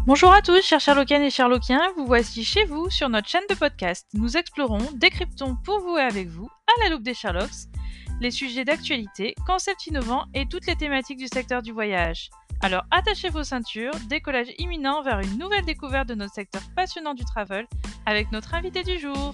Bonjour à tous, chers Sherlockiennes et Sherlockiens, vous voici chez vous sur notre chaîne de podcast. Nous explorons, décryptons pour vous et avec vous, à la loupe des Sherlocks, les sujets d'actualité, concepts innovants et toutes les thématiques du secteur du voyage. Alors attachez vos ceintures, décollage imminent vers une nouvelle découverte de notre secteur passionnant du travel avec notre invité du jour.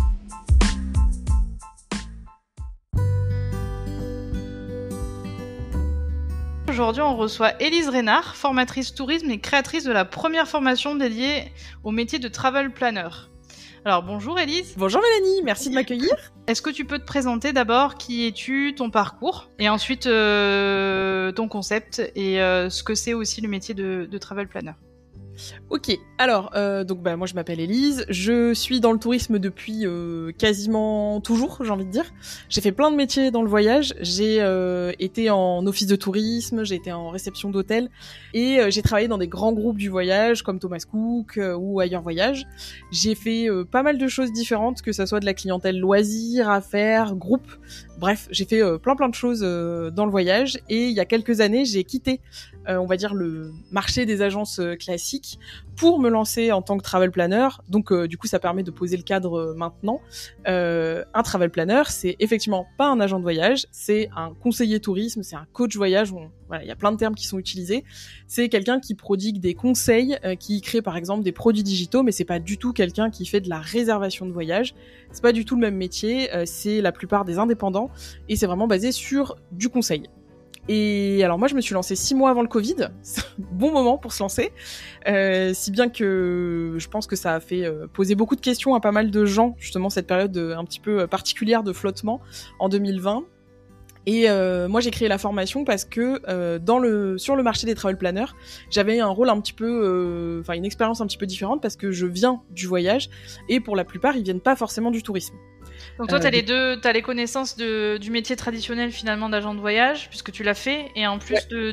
Aujourd'hui, on reçoit Élise Reynard, formatrice tourisme et créatrice de la première formation dédiée au métier de travel planner. Alors bonjour Élise. Bonjour Mélanie, merci de m'accueillir. Est-ce que tu peux te présenter d'abord qui es-tu, ton parcours, et ensuite ton concept et ce que c'est aussi le métier de travel planner? Ok, alors moi je m'appelle Élise, je suis dans le tourisme depuis quasiment toujours, j'ai envie de dire. J'ai fait plein de métiers dans le voyage, j'ai été en office de tourisme, j'ai été en réception d'hôtel et j'ai travaillé dans des grands groupes du voyage comme Thomas Cook ou Ailleurs Voyage. J'ai fait pas mal de choses différentes, que ça soit de la clientèle loisirs, affaires, groupe. Bref, j'ai fait plein de choses dans le voyage et il y a quelques années, j'ai quitté on va dire le marché des agences classiques pour me lancer en tant que travel planner. Donc du coup ça permet de poser le cadre maintenant. Un travel planner, c'est effectivement pas un agent de voyage, c'est un conseiller tourisme, c'est un coach voyage. Voilà, il y a plein de termes qui sont utilisés. C'est quelqu'un qui prodigue des conseils, qui crée par exemple des produits digitaux, mais c'est pas du tout quelqu'un qui fait de la réservation de voyage. C'est pas du tout le même métier. C'est la plupart des indépendants et c'est vraiment basé sur du conseil. Et alors moi je me suis lancée 6 mois avant le Covid, c'est un bon moment pour se lancer, si bien que je pense que ça a fait poser beaucoup de questions à pas mal de gens, justement cette période un petit peu particulière de flottement en 2020. Et moi j'ai créé la formation parce que sur le marché des travel planners, j'avais un rôle un petit peu, une expérience un petit peu différente parce que je viens du voyage et pour la plupart ils viennent pas forcément du tourisme. Donc toi, t'as les connaissances du métier traditionnel finalement d'agent de voyage, puisque tu l'as fait, et en plus Ouais.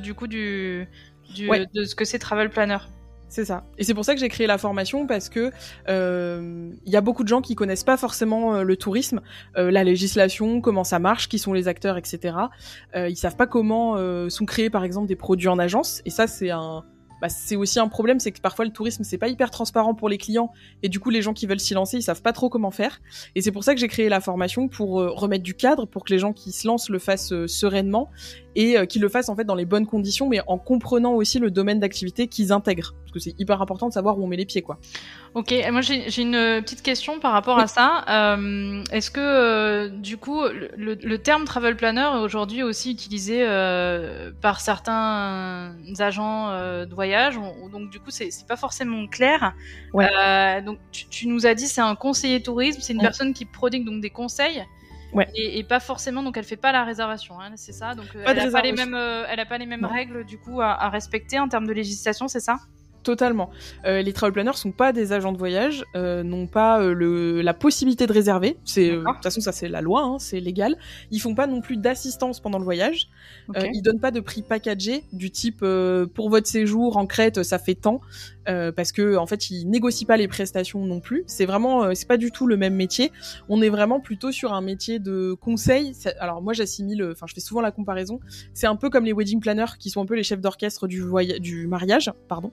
de ce que c'est travel planner. C'est ça. Et c'est pour ça que j'ai créé la formation parce que y a beaucoup de gens qui connaissent pas forcément le tourisme, la législation, comment ça marche, qui sont les acteurs, etc. Ils savent pas comment sont créés par exemple des produits en agence. Et ça c'est aussi un problème, c'est que parfois le tourisme c'est pas hyper transparent pour les clients et du coup les gens qui veulent s'y lancer ils savent pas trop comment faire. Et c'est pour ça que j'ai créé la formation pour remettre du cadre, pour que les gens qui se lancent le fassent sereinement et qu'ils le fassent en fait dans les bonnes conditions, mais en comprenant aussi le domaine d'activité qu'ils intègrent, parce que c'est hyper important de savoir où on met les pieds, quoi. Ok, moi j'ai une petite question par rapport à ça. Est-ce que du coup le terme travel planner est aujourd'hui aussi utilisé par certains agents de voyage, donc du coup c'est pas forcément clair. Ouais. Donc tu nous as dit c'est un conseiller tourisme, c'est une personne qui prodigue donc des conseils. Ouais. Et pas forcément, donc elle fait pas la réservation, hein, c'est ça. Donc elle a pas les mêmes règles du coup à respecter en termes de législation, c'est ça? Totalement. Les travel planners sont pas des agents de voyage, n'ont pas la possibilité de réserver. De toute façon, ça c'est la loi, hein, c'est légal. Ils font pas non plus d'assistance pendant le voyage. Okay. Ils donnent pas de prix packagé du type pour votre séjour en Crète, ça fait tant. Parce que en fait, ils négocient pas les prestations non plus. C'est vraiment, c'est pas du tout le même métier. On est vraiment plutôt sur un métier de conseil. Alors moi, je fais souvent la comparaison. C'est un peu comme les wedding planners, qui sont un peu les chefs d'orchestre du mariage, pardon.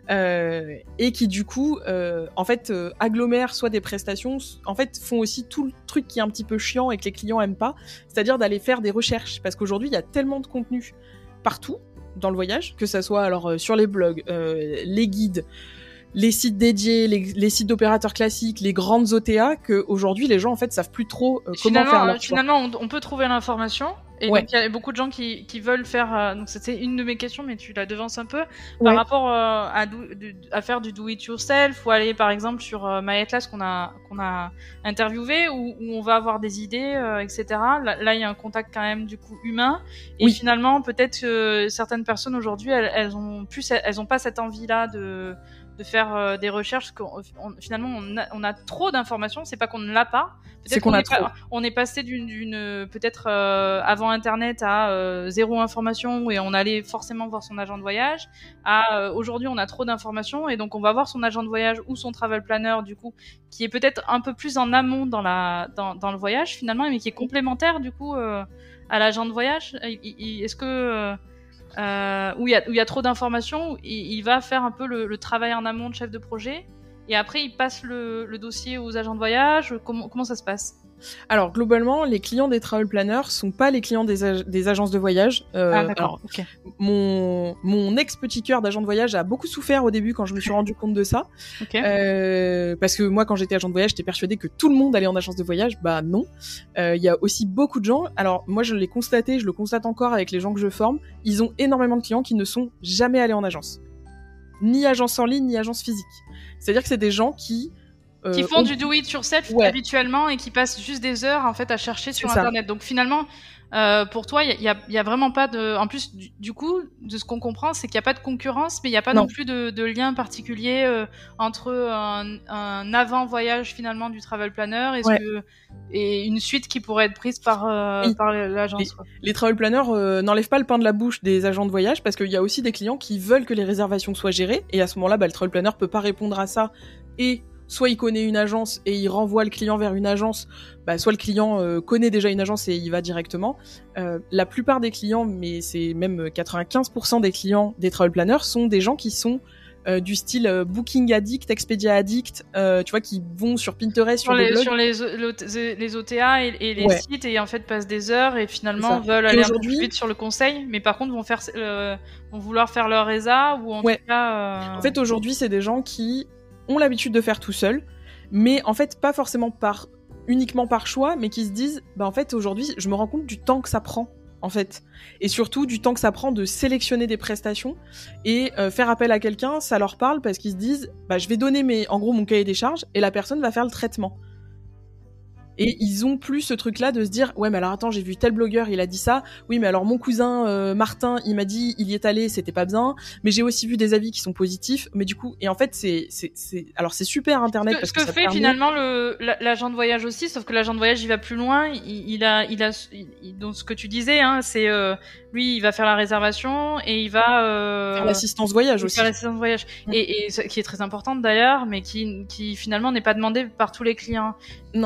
Et qui du coup en fait agglomèrent soit des prestations, en fait font aussi tout le truc qui est un petit peu chiant et que les clients aiment pas, c'est-à-dire d'aller faire des recherches, parce qu'aujourd'hui il y a tellement de contenu partout dans le voyage, que ça soit alors sur les blogs, les guides, les sites dédiés, les sites d'opérateurs classiques, les grandes OTA, qu'aujourd'hui les gens en fait savent plus trop comment faire leur choix. Finalement on peut trouver l'information. Et donc il y a beaucoup de gens qui veulent faire. Donc c'était une de mes questions, mais tu la devances un peu par rapport à faire du do it yourself, ou aller par exemple sur My Atlas qu'on a interviewé, où on va avoir des idées, etc. Là il y a un contact quand même du coup humain. Et finalement peut-être que certaines personnes aujourd'hui elles ont pas cette envie là de faire des recherches. Finalement on a trop d'informations, c'est pas qu'on ne l'a pas, peut-être on est passé d'une peut-être avant internet à zéro information et on allait forcément voir son agent de voyage, à aujourd'hui on a trop d'informations et donc on va voir son agent de voyage ou son travel planner du coup, qui est peut-être un peu plus en amont dans le voyage finalement, mais qui est complémentaire du coup à l'agent de voyage. Est-ce que où il y a trop d'informations, il va faire un peu le travail en amont de chef de projet, et après il passe le dossier aux agents de voyage. Comment ça se passe? Alors, globalement, les clients des travel planners sont pas les clients des agences de voyage. D'accord, ok. Mon ex-petit cœur d'agent de voyage a beaucoup souffert au début quand je me suis rendu compte de ça. Okay. Parce que moi, quand j'étais agent de voyage, j'étais persuadée que tout le monde allait en agence de voyage. Bah non. Il y a aussi beaucoup de gens. Alors, moi, je l'ai constaté, je le constate encore avec les gens que je forme. Ils ont énormément de clients qui ne sont jamais allés en agence. Ni agence en ligne, ni agence physique. C'est-à-dire que c'est des gens qui font du do it yourself habituellement et qui passent juste des heures en fait à chercher sur internet. Donc finalement, pour toi, il y a vraiment pas de. En plus, du coup, de ce qu'on comprend, c'est qu'il y a pas de concurrence, mais il y a pas non plus de lien particulier entre un avant voyage finalement du travel planner et une suite qui pourrait être prise par l'agence. Les travel planners n'enlèvent pas le pain de la bouche des agents de voyage, parce qu'il y a aussi des clients qui veulent que les réservations soient gérées, et à ce moment-là, le travel planner peut pas répondre à ça, et soit il connaît une agence et il renvoie le client vers une agence, soit le client connaît déjà une agence et il va directement. La plupart des clients, mais c'est même 95% des clients des travel planners, sont des gens qui sont du style Booking Addict, Expedia Addict, tu vois, qui vont sur Pinterest, sur des blogs. Sur les OTA et les sites, et en fait passent des heures et finalement veulent aller un peu plus vite sur le conseil, mais par contre vont vouloir faire leur résa, ou en tout cas... En fait, aujourd'hui, c'est des gens qui ont l'habitude de faire tout seul, mais en fait pas forcément uniquement par choix, mais qui se disent en fait aujourd'hui je me rends compte du temps que ça prend en fait, et surtout du temps que ça prend de sélectionner des prestations, et faire appel à quelqu'un, ça leur parle parce qu'ils se disent je vais donner en gros mon cahier des charges et la personne va faire le traitement. Et ils ont plus ce truc-là de se dire ouais mais alors attends, j'ai vu tel blogueur, il a dit ça, oui mais alors mon cousin Martin, il m'a dit il y est allé, c'était pas bien, mais j'ai aussi vu des avis qui sont positifs, mais du coup, et en fait c'est super internet, parce que ça fait finalement l'agent de voyage aussi, sauf que l'agent de voyage il va plus loin, il a donc ce que tu disais, hein, c'est lui il va faire la réservation et il va faire l'assistance voyage aussi. Faire l'assistance voyage, et qui est très importante d'ailleurs, mais qui finalement n'est pas demandée par tous les clients. Non.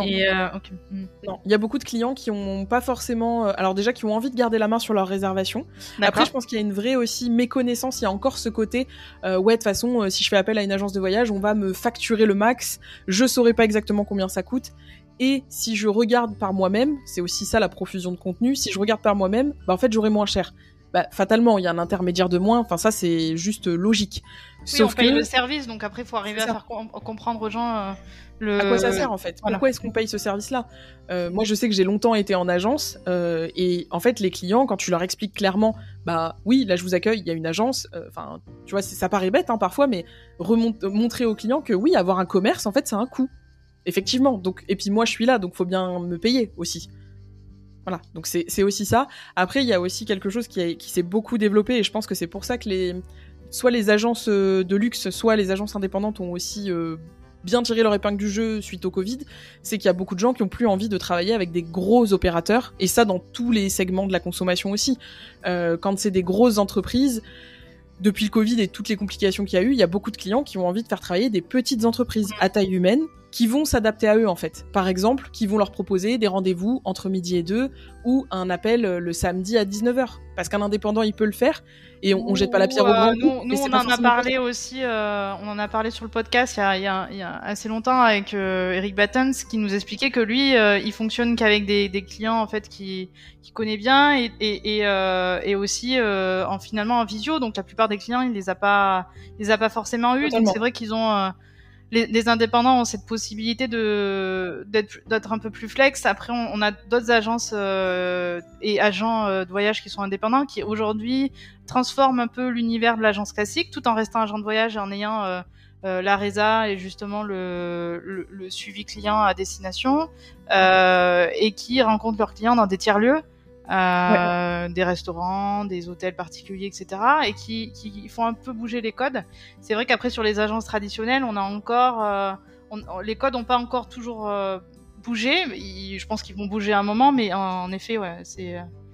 Non, il y a beaucoup de clients qui ont pas forcément, alors déjà qui ont envie de garder la main sur leur réservation. Après, je pense qu'il y a une vraie aussi méconnaissance. Il y a encore ce côté, de toute façon, si je fais appel à une agence de voyage, on va me facturer le max. Je saurais pas exactement combien ça coûte. Et si je regarde par moi-même, c'est aussi ça la profusion de contenu. Si je regarde par moi-même, en fait, j'aurai moins cher. Fatalement, il y a un intermédiaire de moins. Enfin, ça, c'est juste logique. Oui, sauf on paye le service, donc après, il faut arriver à faire comprendre aux gens à quoi ça sert en fait. Voilà. Pourquoi est-ce qu'on paye ce service-là? Moi, je sais que j'ai longtemps été en agence, et en fait, les clients, quand tu leur expliques clairement, oui, là, je vous accueille, il y a une agence. Enfin, tu vois, ça paraît bête parfois, mais montrer aux clients que oui, avoir un commerce, en fait, c'est un coût. Effectivement. Donc, et puis moi, je suis là, donc faut bien me payer aussi. Voilà, donc c'est aussi ça. Après, il y a aussi quelque chose qui s'est beaucoup développé, et je pense que c'est pour ça que soit les agences de luxe, soit les agences indépendantes ont aussi bien tiré leur épingle du jeu suite au Covid. C'est qu'il y a beaucoup de gens qui ont plus envie de travailler avec des gros opérateurs, et ça dans tous les segments de la consommation aussi. Quand c'est des grosses entreprises, depuis le Covid et toutes les complications qu'il y a eu, il y a beaucoup de clients qui ont envie de faire travailler des petites entreprises à taille humaine, qui vont s'adapter à eux en fait. Par exemple, qui vont leur proposer des rendez-vous entre midi et 2, ou un appel le samedi à 19h. Parce qu'un indépendant, il peut le faire, et on jette pas la pierre au grand coup. Nous, on en a parlé aussi, on en a parlé sur le podcast il y a assez longtemps avec Eric Battens, qui nous expliquait que lui, il fonctionne qu'avec des clients en fait qui connaît bien, et aussi finalement en visio. Donc la plupart des clients, il les a pas forcément eu. Totalement. Donc c'est vrai qu'ils ont les indépendants ont cette possibilité d'être un peu plus flex. Après, on a d'autres agences et agents de voyage qui sont indépendants, qui aujourd'hui transforment un peu l'univers de l'agence classique, tout en restant agent de voyage et en ayant la résa et justement le suivi client à destination, et qui rencontrent leurs clients dans des tiers-lieux. Des restaurants, des hôtels particuliers, etc., et qui font un peu bouger les codes. C'est vrai qu'après, sur les agences traditionnelles, on a encore les codes n'ont pas encore toujours bougé. Je pense qu'ils vont bouger à un moment, mais en effet, c'est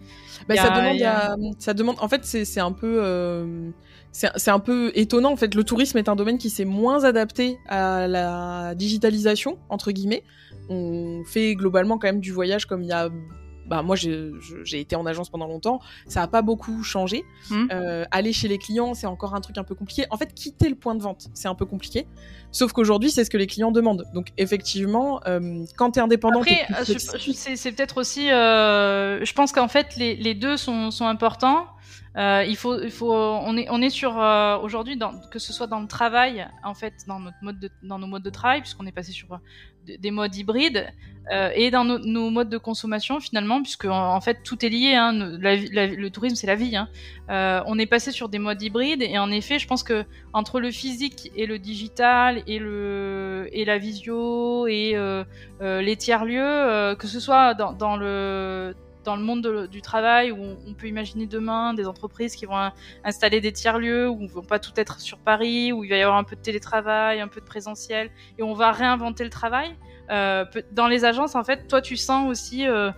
ça demande. En fait, c'est un peu c'est un peu étonnant. En fait, le tourisme est un domaine qui s'est moins adapté à la digitalisation entre guillemets. On fait globalement quand même du voyage comme il y a moi j'ai été en agence pendant longtemps, ça a pas beaucoup changé. Aller chez les clients, c'est encore un truc un peu compliqué. En fait, quitter le point de vente, c'est un peu compliqué. Sauf qu'aujourd'hui, c'est ce que les clients demandent. Donc effectivement, quand t'es indépendant, après, c'est peut-être aussi, je pense qu'en fait les deux sont importants. On est sur aujourd'hui, que ce soit dans le travail, en fait, dans nos modes de travail, puisqu'on est passé sur des modes hybrides, et dans nos modes de consommation finalement, puisque en fait tout est lié. Hein, le tourisme, c'est la vie. Hein. On est passé sur des modes hybrides, et en effet, je pense que entre le physique et le digital et la visio et les tiers-lieux, que ce soit dans le monde du travail, où on peut imaginer demain des entreprises qui vont installer des tiers-lieux, où on ne va pas tout être sur Paris, où il va y avoir un peu de télétravail, un peu de présentiel, et on va réinventer le travail. Dans les agences, en fait, toi, tu sens aussi,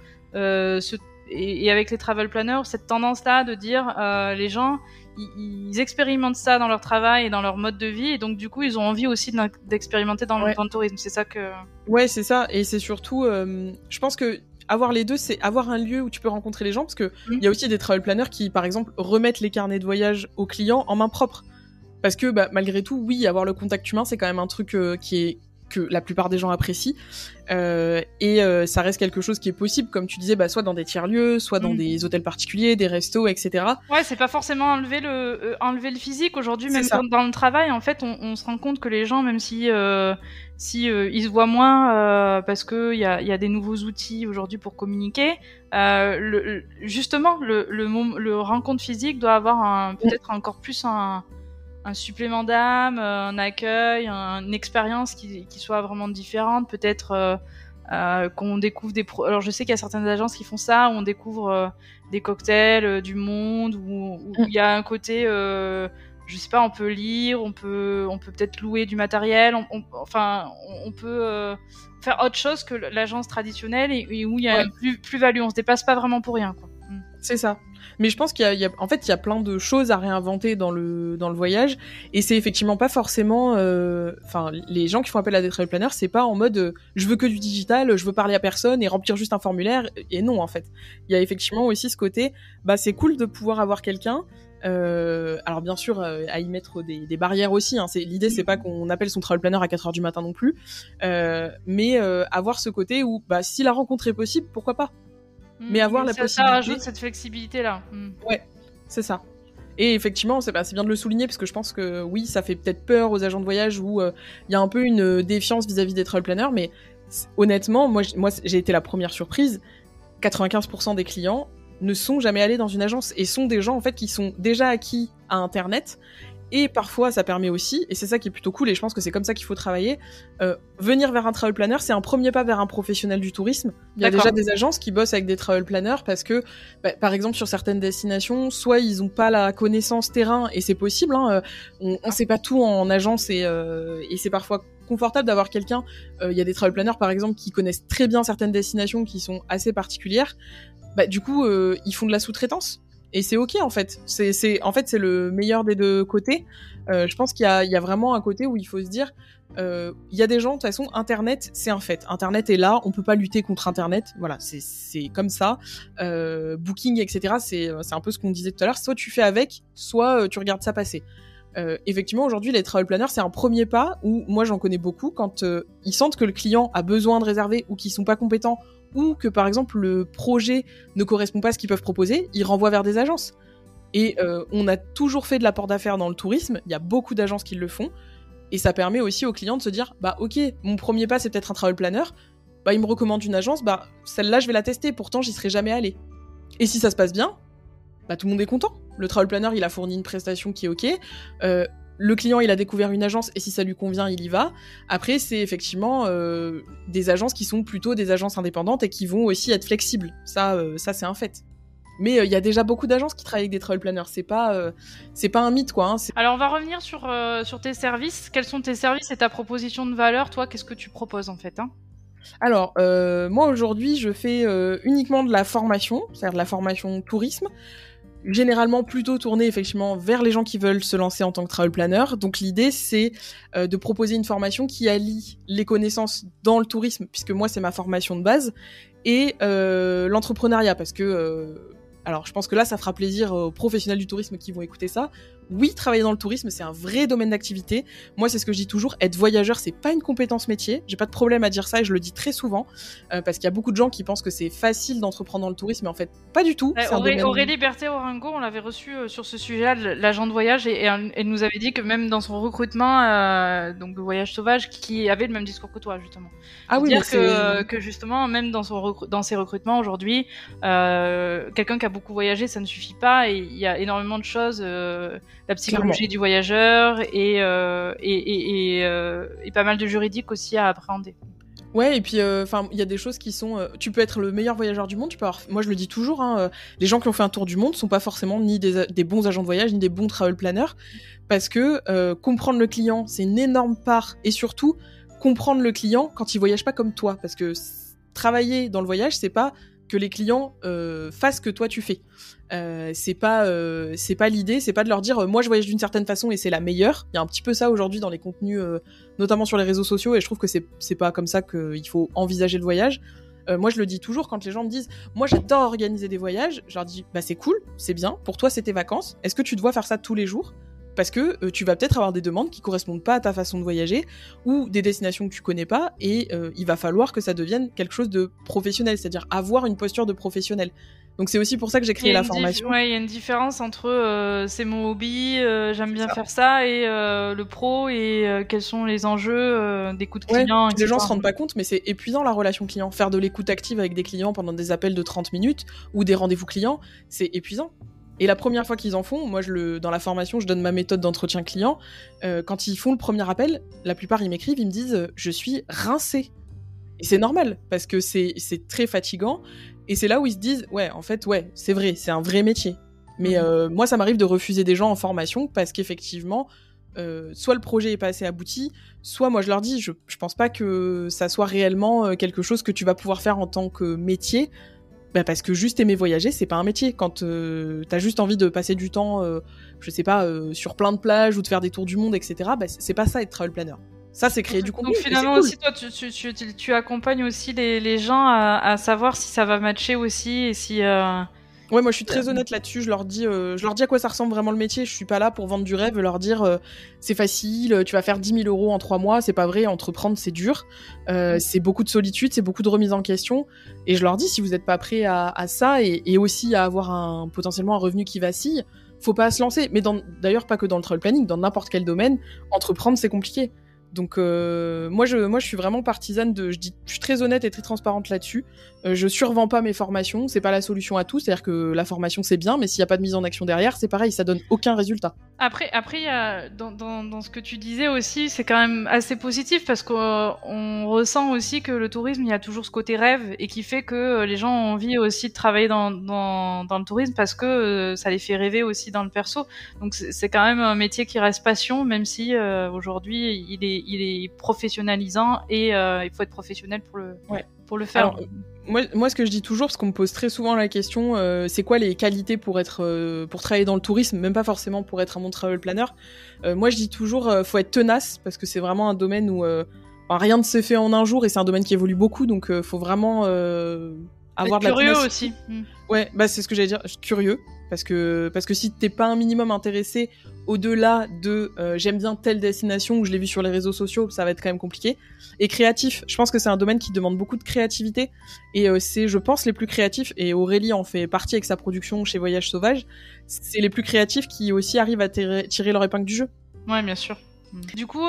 et avec les travel planners, cette tendance-là de dire les gens, ils expérimentent ça dans leur travail et dans leur mode de vie, et donc du coup, ils ont envie aussi d'expérimenter dans le tourisme. C'est ça que... Ouais, c'est ça, et c'est surtout, je pense que avoir les deux, c'est avoir un lieu où tu peux rencontrer les gens, parce que il y a aussi des travel planners qui, par exemple, remettent les carnets de voyage aux clients en main propre. Parce que, malgré tout, oui, avoir le contact humain, c'est quand même un truc que la plupart des gens apprécient. Ça reste quelque chose qui est possible, comme tu disais, soit dans des tiers-lieux, soit dans des hôtels particuliers, des restos, etc. Ouais, c'est pas forcément enlever le physique. Aujourd'hui, même dans le travail, en fait, on se rend compte que les gens, même si ils se voient moins, parce que il y a des nouveaux outils aujourd'hui pour communiquer, justement, le rencontre physique doit avoir peut-être encore plus un supplément d'âme, un accueil, une expérience qui soit vraiment différente, peut-être qu'on découvre alors je sais qu'il y a certaines agences qui font ça, où on découvre des cocktails du monde, où il y a un côté, je sais pas, on peut lire, on peut peut-être louer du matériel, on peut faire autre chose que l'agence traditionnelle, et où il y a une plus-value, on se déplace pas vraiment pour rien, quoi. C'est ça. Mais je pense qu'il y a plein de choses à réinventer dans le voyage, et c'est effectivement pas forcément, les gens qui font appel à des travel planners, c'est pas en mode je veux que du digital, je veux parler à personne et remplir juste un formulaire, et non, en fait. Il y a effectivement aussi ce côté, c'est cool de pouvoir avoir quelqu'un, alors bien sûr, à y mettre des barrières aussi, hein. L'idée, c'est pas qu'on appelle son travel planner à 4h du matin non plus, mais avoir ce côté où, si la rencontre est possible, pourquoi pas? Mais avoir la possibilité... Ça rajoute cette flexibilité-là. Ouais, c'est ça. Et effectivement, c'est bien de le souligner, parce que je pense que oui, ça fait peut-être peur aux agents de voyage, où il y a un peu une défiance vis-à-vis des travel planners, mais honnêtement, moi j'ai été la première surprise. 95% des clients ne sont jamais allés dans une agence, et sont des gens en fait qui sont déjà acquis à Internet. Et parfois, ça permet aussi, et c'est ça qui est plutôt cool, et je pense que c'est comme ça qu'il faut travailler, venir vers un travel planner, c'est un premier pas vers un professionnel du tourisme. Il y a déjà des agences qui bossent avec des travel planners, parce que, par exemple, sur certaines destinations, soit ils ont pas la connaissance terrain, et c'est possible, hein, on sait pas tout en agence, et c'est parfois confortable d'avoir quelqu'un. Il y a des travel planners, par exemple, qui connaissent très bien certaines destinations qui sont assez particulières. Du coup, ils font de la sous-traitance. Et c'est ok, en fait. C'est le meilleur des deux côtés. Je pense qu'il y a vraiment un côté où il faut se dire, il y a des gens, de toute façon, Internet, c'est un fait. Internet est là, on peut pas lutter contre Internet. Voilà, c'est comme ça. Booking, etc., c'est un peu ce qu'on disait tout à l'heure. Soit tu fais avec, soit tu regardes ça passer. Effectivement, aujourd'hui, les travel planners, c'est un premier pas où, moi, j'en connais beaucoup, quand ils sentent que le client a besoin de réserver, ou qu'ils sont pas compétents, ou que, par exemple, le projet ne correspond pas à ce qu'ils peuvent proposer, ils renvoient vers des agences. Et on a toujours fait de l'apport d'affaires dans le tourisme, il y a beaucoup d'agences qui le font, et ça permet aussi aux clients de se dire, ok, mon premier pas, c'est peut-être un travel planner, il me recommande une agence, celle-là, je vais la tester, pourtant, j'y serais jamais allée. Et si ça se passe bien, tout le monde est content. Le travel planner, il a fourni une prestation qui est ok, le client, il a découvert une agence, et si ça lui convient, il y va. Après, c'est effectivement des agences qui sont plutôt des agences indépendantes, et qui vont aussi être flexibles. Ça c'est un fait. Mais il y a déjà beaucoup d'agences qui travaillent avec des travel planners. C'est pas un mythe, quoi. Hein. Alors, on va revenir sur tes services. Quels sont tes services et ta proposition de valeur? Toi, qu'est-ce que tu proposes, en fait, hein? Alors, moi, aujourd'hui, je fais uniquement de la formation, c'est-à-dire de la formation tourisme. Généralement plutôt tourné effectivement vers les gens qui veulent se lancer en tant que travel planner. Donc l'idée, c'est de proposer une formation qui allie les connaissances dans le tourisme, puisque moi c'est ma formation de base, et l'entrepreneuriat, parce que alors je pense que là ça fera plaisir aux professionnels du tourisme qui vont écouter ça. Oui, travailler dans le tourisme, c'est un vrai domaine d'activité. Moi, c'est ce que je dis toujours, être voyageur, c'est pas une compétence métier. J'ai pas de problème à dire ça et je le dis très souvent, parce qu'il y a beaucoup de gens qui pensent que c'est facile d'entreprendre dans le tourisme, mais en fait, pas du tout. Aurélie Berthet-Orengo, on l'avait reçue sur ce sujet-là, l'agent de voyage, et elle nous avait dit que même dans son recrutement, donc de Voyage Sauvage, qui avait le même discours que toi, justement. Ah oui, dire que justement, même dans ses recrutements aujourd'hui, quelqu'un qui a beaucoup voyagé, ça ne suffit pas, et il y a énormément de choses, la psychologie du voyageur et pas mal de juridique aussi à appréhender. Ouais, et puis il y a des choses qui sont tu peux être le meilleur voyageur du monde, tu peux avoir, moi je le dis toujours, les gens qui ont fait un tour du monde sont pas forcément ni des bons agents de voyage ni des bons travel planners, parce que comprendre le client, c'est une énorme part, et surtout comprendre le client quand il voyage pas comme toi, parce que travailler dans le voyage, c'est pas que les clients fassent ce que toi tu fais. C'est pas l'idée, c'est pas de leur dire moi je voyage d'une certaine façon et c'est la meilleure. Il y a un petit peu ça aujourd'hui dans les contenus, notamment sur les réseaux sociaux, et je trouve que c'est pas comme ça qu'il faut envisager le voyage. Moi je le dis toujours quand les gens me disent moi j'adore organiser des voyages, je leur dis bah c'est cool, c'est bien, pour toi c'est tes vacances, est-ce que tu dois faire ça tous les jours ? Parce que tu vas peut-être avoir des demandes qui correspondent pas à ta façon de voyager, ou des destinations que tu connais pas, et il va falloir que ça devienne quelque chose de professionnel, c'est-à-dire avoir une posture de professionnel. Donc c'est aussi pour ça que j'ai créé la formation. Ouais, il y a une différence entre c'est mon hobby, j'aime bien faire ça, et le pro, et quels sont les enjeux des coups de clients. Les gens se rendent pas compte, mais c'est épuisant la relation client. Faire de l'écoute active avec des clients pendant des appels de 30 minutes ou des rendez-vous clients, c'est épuisant. Et la première fois qu'ils en font, moi dans la formation, je donne ma méthode d'entretien client. Quand ils font le premier appel, la plupart ils m'écrivent, ils me disent je suis rincé. Et c'est normal, parce que c'est très fatigant. Et c'est là où ils se disent ouais, en fait, ouais, c'est vrai, c'est un vrai métier. Mais moi, ça m'arrive de refuser des gens en formation parce qu'effectivement, soit le projet est pas assez abouti, soit moi je leur dis je pense pas que ça soit réellement quelque chose que tu vas pouvoir faire en tant que métier. Bah parce que juste aimer voyager, c'est pas un métier. Quand t'as juste envie de passer du temps, je sais pas, sur plein de plages ou de faire des tours du monde, etc., bah c'est pas ça être travel planner. Ça, c'est créer du contenu. Donc finalement aussi, toi, tu accompagnes aussi les gens à savoir si ça va matcher aussi, et si... Ouais, moi je suis très honnête là-dessus, je leur dis à quoi ça ressemble vraiment le métier, je suis pas là pour vendre du rêve, leur c'est facile, tu vas faire 10 000 euros en 3 mois, c'est pas vrai, entreprendre c'est dur, c'est beaucoup de solitude, c'est beaucoup de remise en question, et je leur dis si vous êtes pas prêt à ça, et aussi à avoir potentiellement un revenu qui vacille, faut pas se lancer, mais d'ailleurs pas que dans le travel planning, dans n'importe quel domaine, entreprendre c'est compliqué. Donc moi je suis vraiment partisane je suis très honnête et très transparente là-dessus. Je survends pas mes formations, c'est pas la solution à tout, c'est-à-dire que la formation c'est bien, mais s'il y a pas de mise en action derrière, c'est pareil, ça donne aucun résultat. Après il y a dans ce que tu disais aussi, c'est quand même assez positif, parce qu'on ressent aussi que le tourisme, il y a toujours ce côté rêve, et qui fait que les gens ont envie aussi de travailler dans le tourisme, parce que ça les fait rêver aussi dans le perso. Donc c'est quand même un métier qui reste passion, même si aujourd'hui il est professionnalisant, et il faut être professionnel pour le faire. Alors, moi, ce que je dis toujours, parce qu'on me pose très souvent la question, c'est quoi les qualités pour travailler dans le tourisme, même pas forcément pour être un bon travel planner. Moi, je dis toujours, faut être tenace, parce que c'est vraiment un domaine où rien ne se fait en un jour, et c'est un domaine qui évolue beaucoup, donc faut vraiment avoir de la curieux ténacité. aussi. Ouais, bah c'est ce que j'allais dire, curieux, parce que si t'es pas un minimum intéressé au-delà de j'aime bien telle destination ou je l'ai vu sur les réseaux sociaux, ça va être quand même compliqué. Et créatif, je pense que c'est un domaine qui demande beaucoup de créativité, et c'est, je pense, les plus créatifs, et Aurélie en fait partie avec sa production chez Voyage Sauvage, c'est les plus créatifs qui aussi arrivent à tirer leur épingle du jeu. Ouais, bien sûr. Du coup,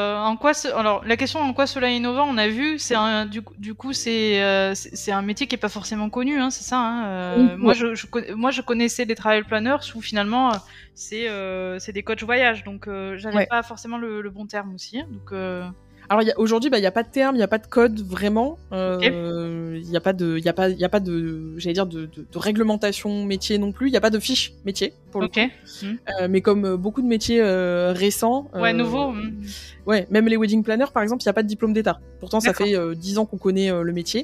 alors la question en quoi cela est innovant, on a vu, c'est du coup c'est un métier qui est pas forcément connu, hein, c'est ça. Hein, moi je connaissais des travel planners où finalement c'est des coachs voyage, donc j'avais pas forcément le bon terme aussi. Hein, donc alors aujourd'hui, il y a pas de terme, il y a pas de code vraiment. Il y a pas de, j'allais dire de réglementation métier non plus. Il y a pas de fiche métier pour le coup. Mais comme beaucoup de métiers récents. Nouveaux. Ouais, même les wedding planners par exemple, il y a pas de diplôme d'état. Pourtant, ça fait 10 ans qu'on connaît le métier.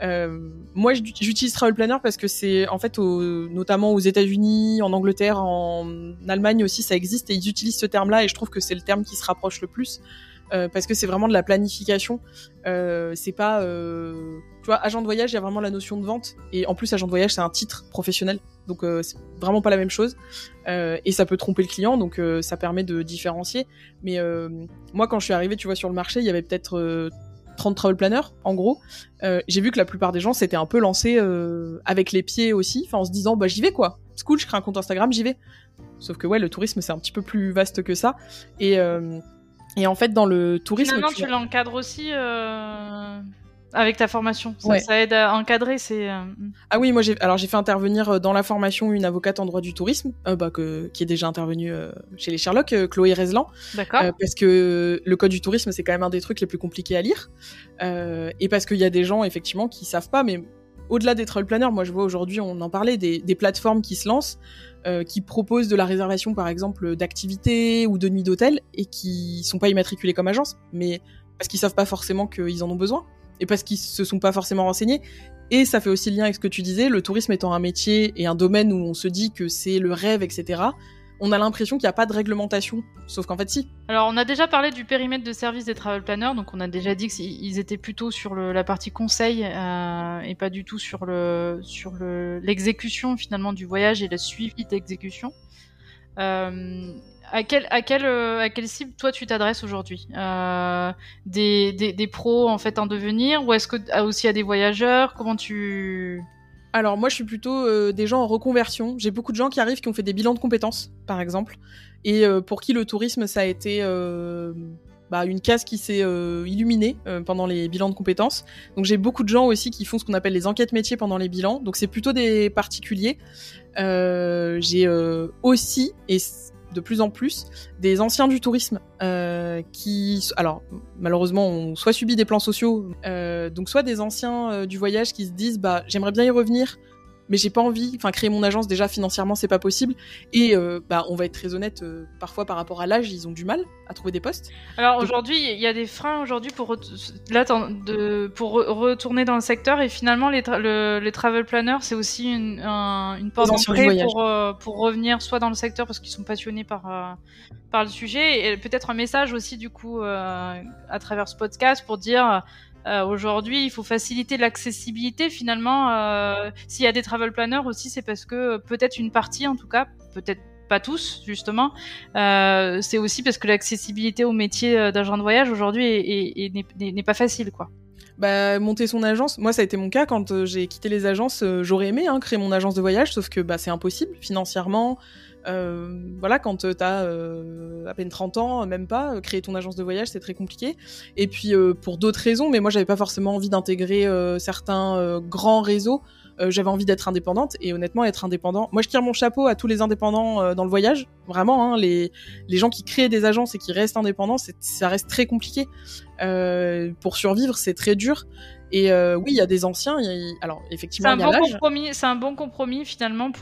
Moi, j'utilise travel planner parce que c'est en fait notamment aux États-Unis, en Angleterre, en Allemagne aussi, ça existe et ils utilisent ce terme-là et je trouve que c'est le terme qui se rapproche le plus. Parce que c'est vraiment de la planification. C'est pas, tu vois, agent de voyage, il y a vraiment la notion de vente. Et en plus, agent de voyage, c'est un titre professionnel. Donc, c'est vraiment pas la même chose. Et ça peut tromper le client, donc ça permet de différencier. Mais moi, quand je suis arrivée, tu vois, sur le marché, il y avait peut-être 30 travel planners, en gros. J'ai vu que la plupart des gens s'étaient un peu lancés avec les pieds aussi, en se disant, bah j'y vais quoi. C'est cool, je crée un compte Instagram, j'y vais. Sauf que ouais, le tourisme, c'est un petit peu plus vaste que ça. Et en fait, dans le tourisme... Finalement, tu l'encadres aussi avec ta formation. Ça aide à encadrer. Ah oui, moi j'ai fait intervenir dans la formation une avocate en droit du tourisme, qui est déjà intervenue chez les Sherlock, Chloé Rezlan. D'accord. Parce que le code du tourisme, c'est quand même un des trucs les plus compliqués à lire. Et parce qu'il y a des gens, effectivement, qui savent pas, mais au-delà des travel planners, moi je vois aujourd'hui, on en parlait, des plateformes qui se lancent, qui proposent de la réservation, par exemple, d'activités ou de nuits d'hôtel, et qui sont pas immatriculés comme agence, mais parce qu'ils savent pas forcément qu'ils en ont besoin, et parce qu'ils se sont pas forcément renseignés. Et ça fait aussi le lien avec ce que tu disais, le tourisme étant un métier et un domaine où on se dit que c'est le rêve, etc., on a l'impression qu'il n'y a pas de réglementation, sauf qu'en fait si. Alors on a déjà parlé du périmètre de service des travel planners, donc on a déjà dit qu'ils étaient plutôt sur la partie conseil et pas du tout sur l'exécution finalement du voyage et le suivi d'exécution. À quelle cible toi tu t'adresses aujourd'hui, des pros en fait en devenir, ou est-ce que aussi à des voyageurs? Comment tu... Alors moi je suis plutôt des gens en reconversion. J'ai beaucoup de gens qui arrivent qui ont fait des bilans de compétences par exemple, et pour qui le tourisme ça a été une case qui s'est illuminée pendant les bilans de compétences. Donc j'ai beaucoup de gens aussi qui font ce qu'on appelle les enquêtes métiers pendant les bilans, donc c'est plutôt des particuliers. J'ai aussi, et de plus en plus, des anciens du tourisme qui, alors malheureusement, ont soit subi des plans sociaux, donc soit des anciens du voyage qui se disent bah j'aimerais bien y revenir, mais j'ai pas envie, créer mon agence déjà financièrement c'est pas possible, et on va être très honnête, parfois par rapport à l'âge ils ont du mal à trouver des postes. Alors aujourd'hui il y a des freins aujourd'hui pour retourner dans le secteur, et finalement les travel planners c'est aussi une porte d'entrée pour revenir soit dans le secteur parce qu'ils sont passionnés par le sujet, et peut-être un message aussi du coup à travers ce podcast pour dire aujourd'hui, il faut faciliter l'accessibilité finalement. S'il y a des travel planners aussi, c'est parce que peut-être une partie, en tout cas, peut-être pas tous justement, c'est aussi parce que l'accessibilité au métier d'agent de voyage aujourd'hui n'est pas facile, quoi. Monter son agence, moi ça a été mon cas quand j'ai quitté les agences. J'aurais aimé créer mon agence de voyage, sauf que c'est impossible financièrement. Quand t'as à peine 30 ans, même pas, créer ton agence de voyage c'est très compliqué. Et puis pour d'autres raisons, mais moi j'avais pas forcément envie d'intégrer certains grands réseaux. J'avais envie d'être indépendante, et honnêtement être indépendant, moi je tire mon chapeau à tous les indépendants dans le voyage, vraiment, les gens qui créent des agences et qui restent indépendants, ça reste très compliqué. Pour survivre c'est très dur. Et oui, il y a des anciens, alors effectivement il y a l'âge. C'est un bon compromis finalement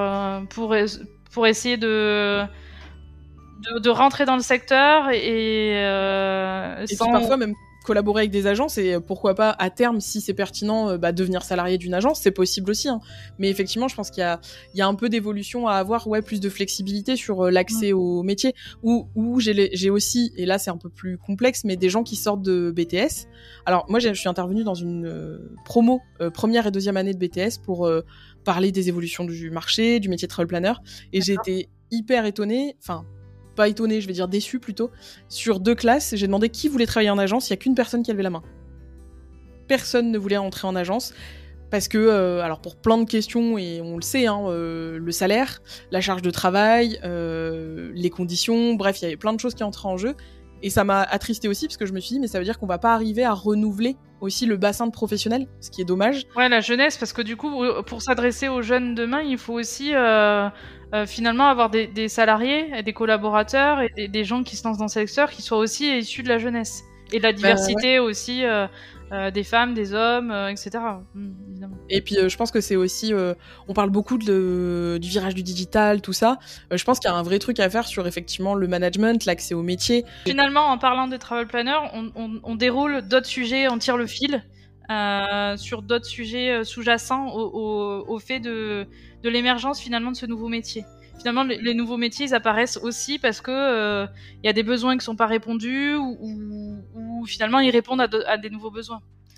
pour essayer de rentrer dans le secteur et sans... puis parfois même collaborer avec des agences, et pourquoi pas à terme, si c'est pertinent, devenir salarié d'une agence, c'est possible aussi. Mais effectivement, je pense qu'il y a un peu d'évolution à avoir, plus de flexibilité sur l'accès au métier. Où j'ai aussi, et là c'est un peu plus complexe, mais des gens qui sortent de BTS. Alors moi, je suis intervenue dans une promo première et deuxième année de BTS pour parler des évolutions du marché, du métier de travel planner, et j'ai été hyper étonnée, pas étonnée, je vais dire déçue plutôt. Sur 2 classes, j'ai demandé qui voulait travailler en agence, il n'y a qu'une personne qui a levé la main. Personne ne voulait entrer en agence, parce que, alors pour plein de questions, et on le sait, le salaire, la charge de travail, les conditions, bref, il y avait plein de choses qui entraient en jeu, et ça m'a attristée aussi, parce que je me suis dit, mais ça veut dire qu'on va pas arriver à renouveler aussi le bassin de professionnels, ce qui est dommage. Ouais, la jeunesse, parce que du coup, pour s'adresser aux jeunes demain, il faut aussi finalement avoir des salariés, des collaborateurs et des gens qui se lancent dans ce secteur qui soient aussi issus de la jeunesse. Et de la diversité aussi des femmes, des hommes, etc. Évidemment. Et puis je pense que c'est aussi, on parle beaucoup du virage du digital, tout ça. Je pense qu'il y a un vrai truc à faire sur effectivement le management, l'accès au métier. Finalement, en parlant des travel planners, on déroule d'autres sujets, on tire le fil sur d'autres sujets sous-jacents au fait de l'émergence finalement de ce nouveau métier. Finalement, les nouveaux métiers, ils apparaissent aussi parce que y a des besoins qui sont pas répondus ou finalement ils répondent à des nouveaux besoins.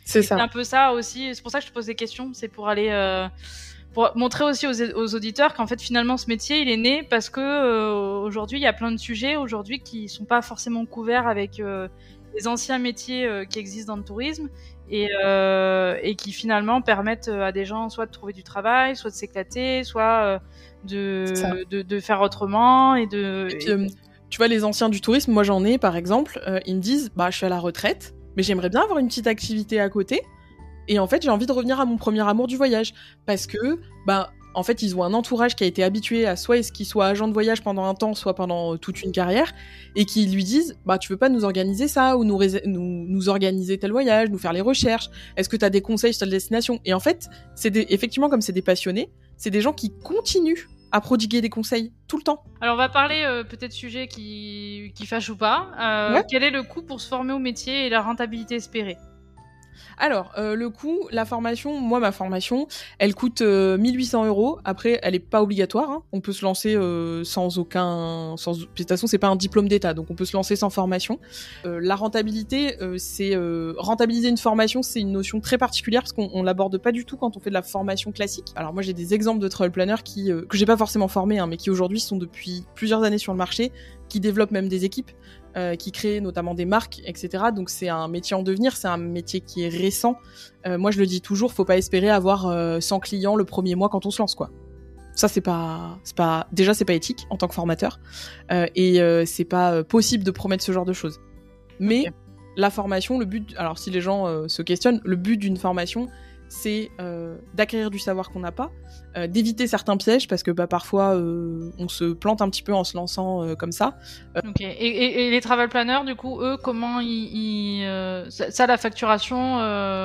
C'est ça. C'est un peu ça aussi. C'est pour ça que je te pose des questions. C'est pour aller pour montrer aussi aux auditeurs qu'en fait finalement ce métier il est né parce que aujourd'hui il y a plein de sujets aujourd'hui qui sont pas forcément couverts avec les anciens métiers qui existent dans le tourisme et qui finalement permettent à des gens soit de trouver du travail, soit de s'éclater, soit de faire autrement et puis, tu vois, les anciens du tourisme, moi j'en ai par exemple, ils me disent je suis à la retraite, mais j'aimerais bien avoir une petite activité à côté. Et en fait, j'ai envie de revenir à mon premier amour du voyage. Parce que, en fait, ils ont un entourage qui a été habitué à soit qu'il soit agent de voyage pendant un temps, soit pendant toute une carrière, et qui lui disent, tu veux pas nous organiser ça, ou nous organiser tel voyage, nous faire les recherches, est-ce que t'as des conseils sur la destination? Et en fait, effectivement, comme c'est des passionnés, c'est des gens qui continuent à prodiguer des conseils tout le temps. Alors on va parler peut-être sujet qui fâche ou pas. Ouais. Quel est le coût pour se former au métier et la rentabilité espérée? Alors, le coût, ma formation, elle coûte 1800 €. Après, elle est pas obligatoire. Hein. On peut se lancer sans aucun... De toute façon, c'est pas un diplôme d'état, donc on peut se lancer sans formation. La rentabilité, rentabiliser une formation, c'est une notion très particulière parce qu'on l'aborde pas du tout quand on fait de la formation classique. Alors moi, j'ai des exemples de travel planners que j'ai pas forcément formés, hein, mais qui aujourd'hui sont depuis plusieurs années sur le marché, qui développent même des équipes. Qui créent notamment des marques, etc. Donc c'est un métier en devenir, c'est un métier qui est récent. Moi je le dis toujours, faut pas espérer avoir 100 clients le premier mois quand on se lance, quoi. Ça c'est pas éthique en tant que formateur et c'est pas possible de promettre ce genre de choses. Mais la formation, le but, alors si les gens se questionnent, le but d'une formation, c'est d'acquérir du savoir qu'on n'a pas, d'éviter certains pièges parce que parfois on se plante un petit peu en se lançant comme ça. Ok. Et les travel planners, du coup, eux, comment ça la facturation,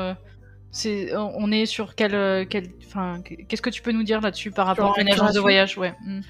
on est sur qu'est-ce que tu peux nous dire là-dessus par rapport à une agence de voyage?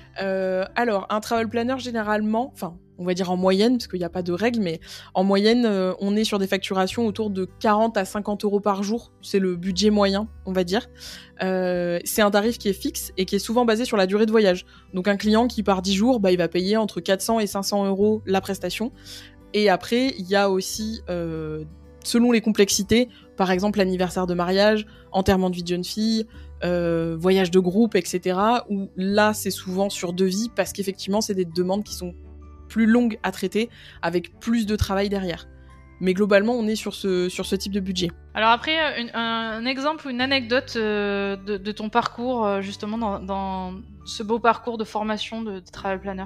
Alors, un travel planner généralement, on va dire en moyenne, parce qu'il n'y a pas de règle, mais en moyenne, on est sur des facturations autour de 40 à 50 € par jour. C'est le budget moyen, on va dire. C'est un tarif qui est fixe et qui est souvent basé sur la durée de voyage. Donc un client qui part 10 jours, il va payer entre 400 et 500 € la prestation. Et après, il y a aussi, selon les complexités, par exemple l'anniversaire de mariage, enterrement de vie de jeune fille, voyage de groupe, etc. Où là, c'est souvent sur devis parce qu'effectivement, c'est des demandes qui sont plus longues à traiter, avec plus de travail derrière. Mais globalement, on est sur ce type de budget. Alors après, un exemple ou une anecdote de ton parcours, justement, dans ce beau parcours de formation de travel planner.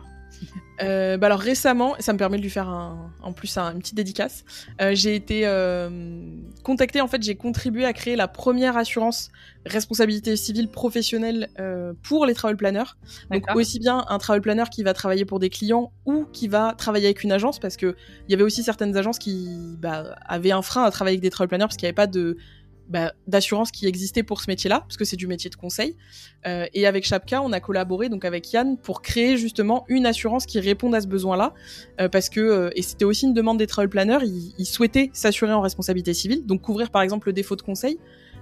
Alors récemment, ça me permet de lui faire en plus une petite dédicace. J'ai été contactée, en fait, j'ai contribué à créer la première assurance responsabilité civile professionnelle pour les travel planners. Donc aussi bien un travel planner qui va travailler pour des clients ou qui va travailler avec une agence, parce que il y avait aussi certaines agences qui avaient un frein à travailler avec des travel planners parce qu'il n'y avait pas d'assurance qui existait pour ce métier-là, parce que c'est du métier de conseil. Et avec Chapka, on a collaboré donc avec Yann pour créer justement une assurance qui réponde à ce besoin-là, parce que et c'était aussi une demande des travel planners, ils souhaitaient s'assurer en responsabilité civile, donc couvrir par exemple le défaut de conseil,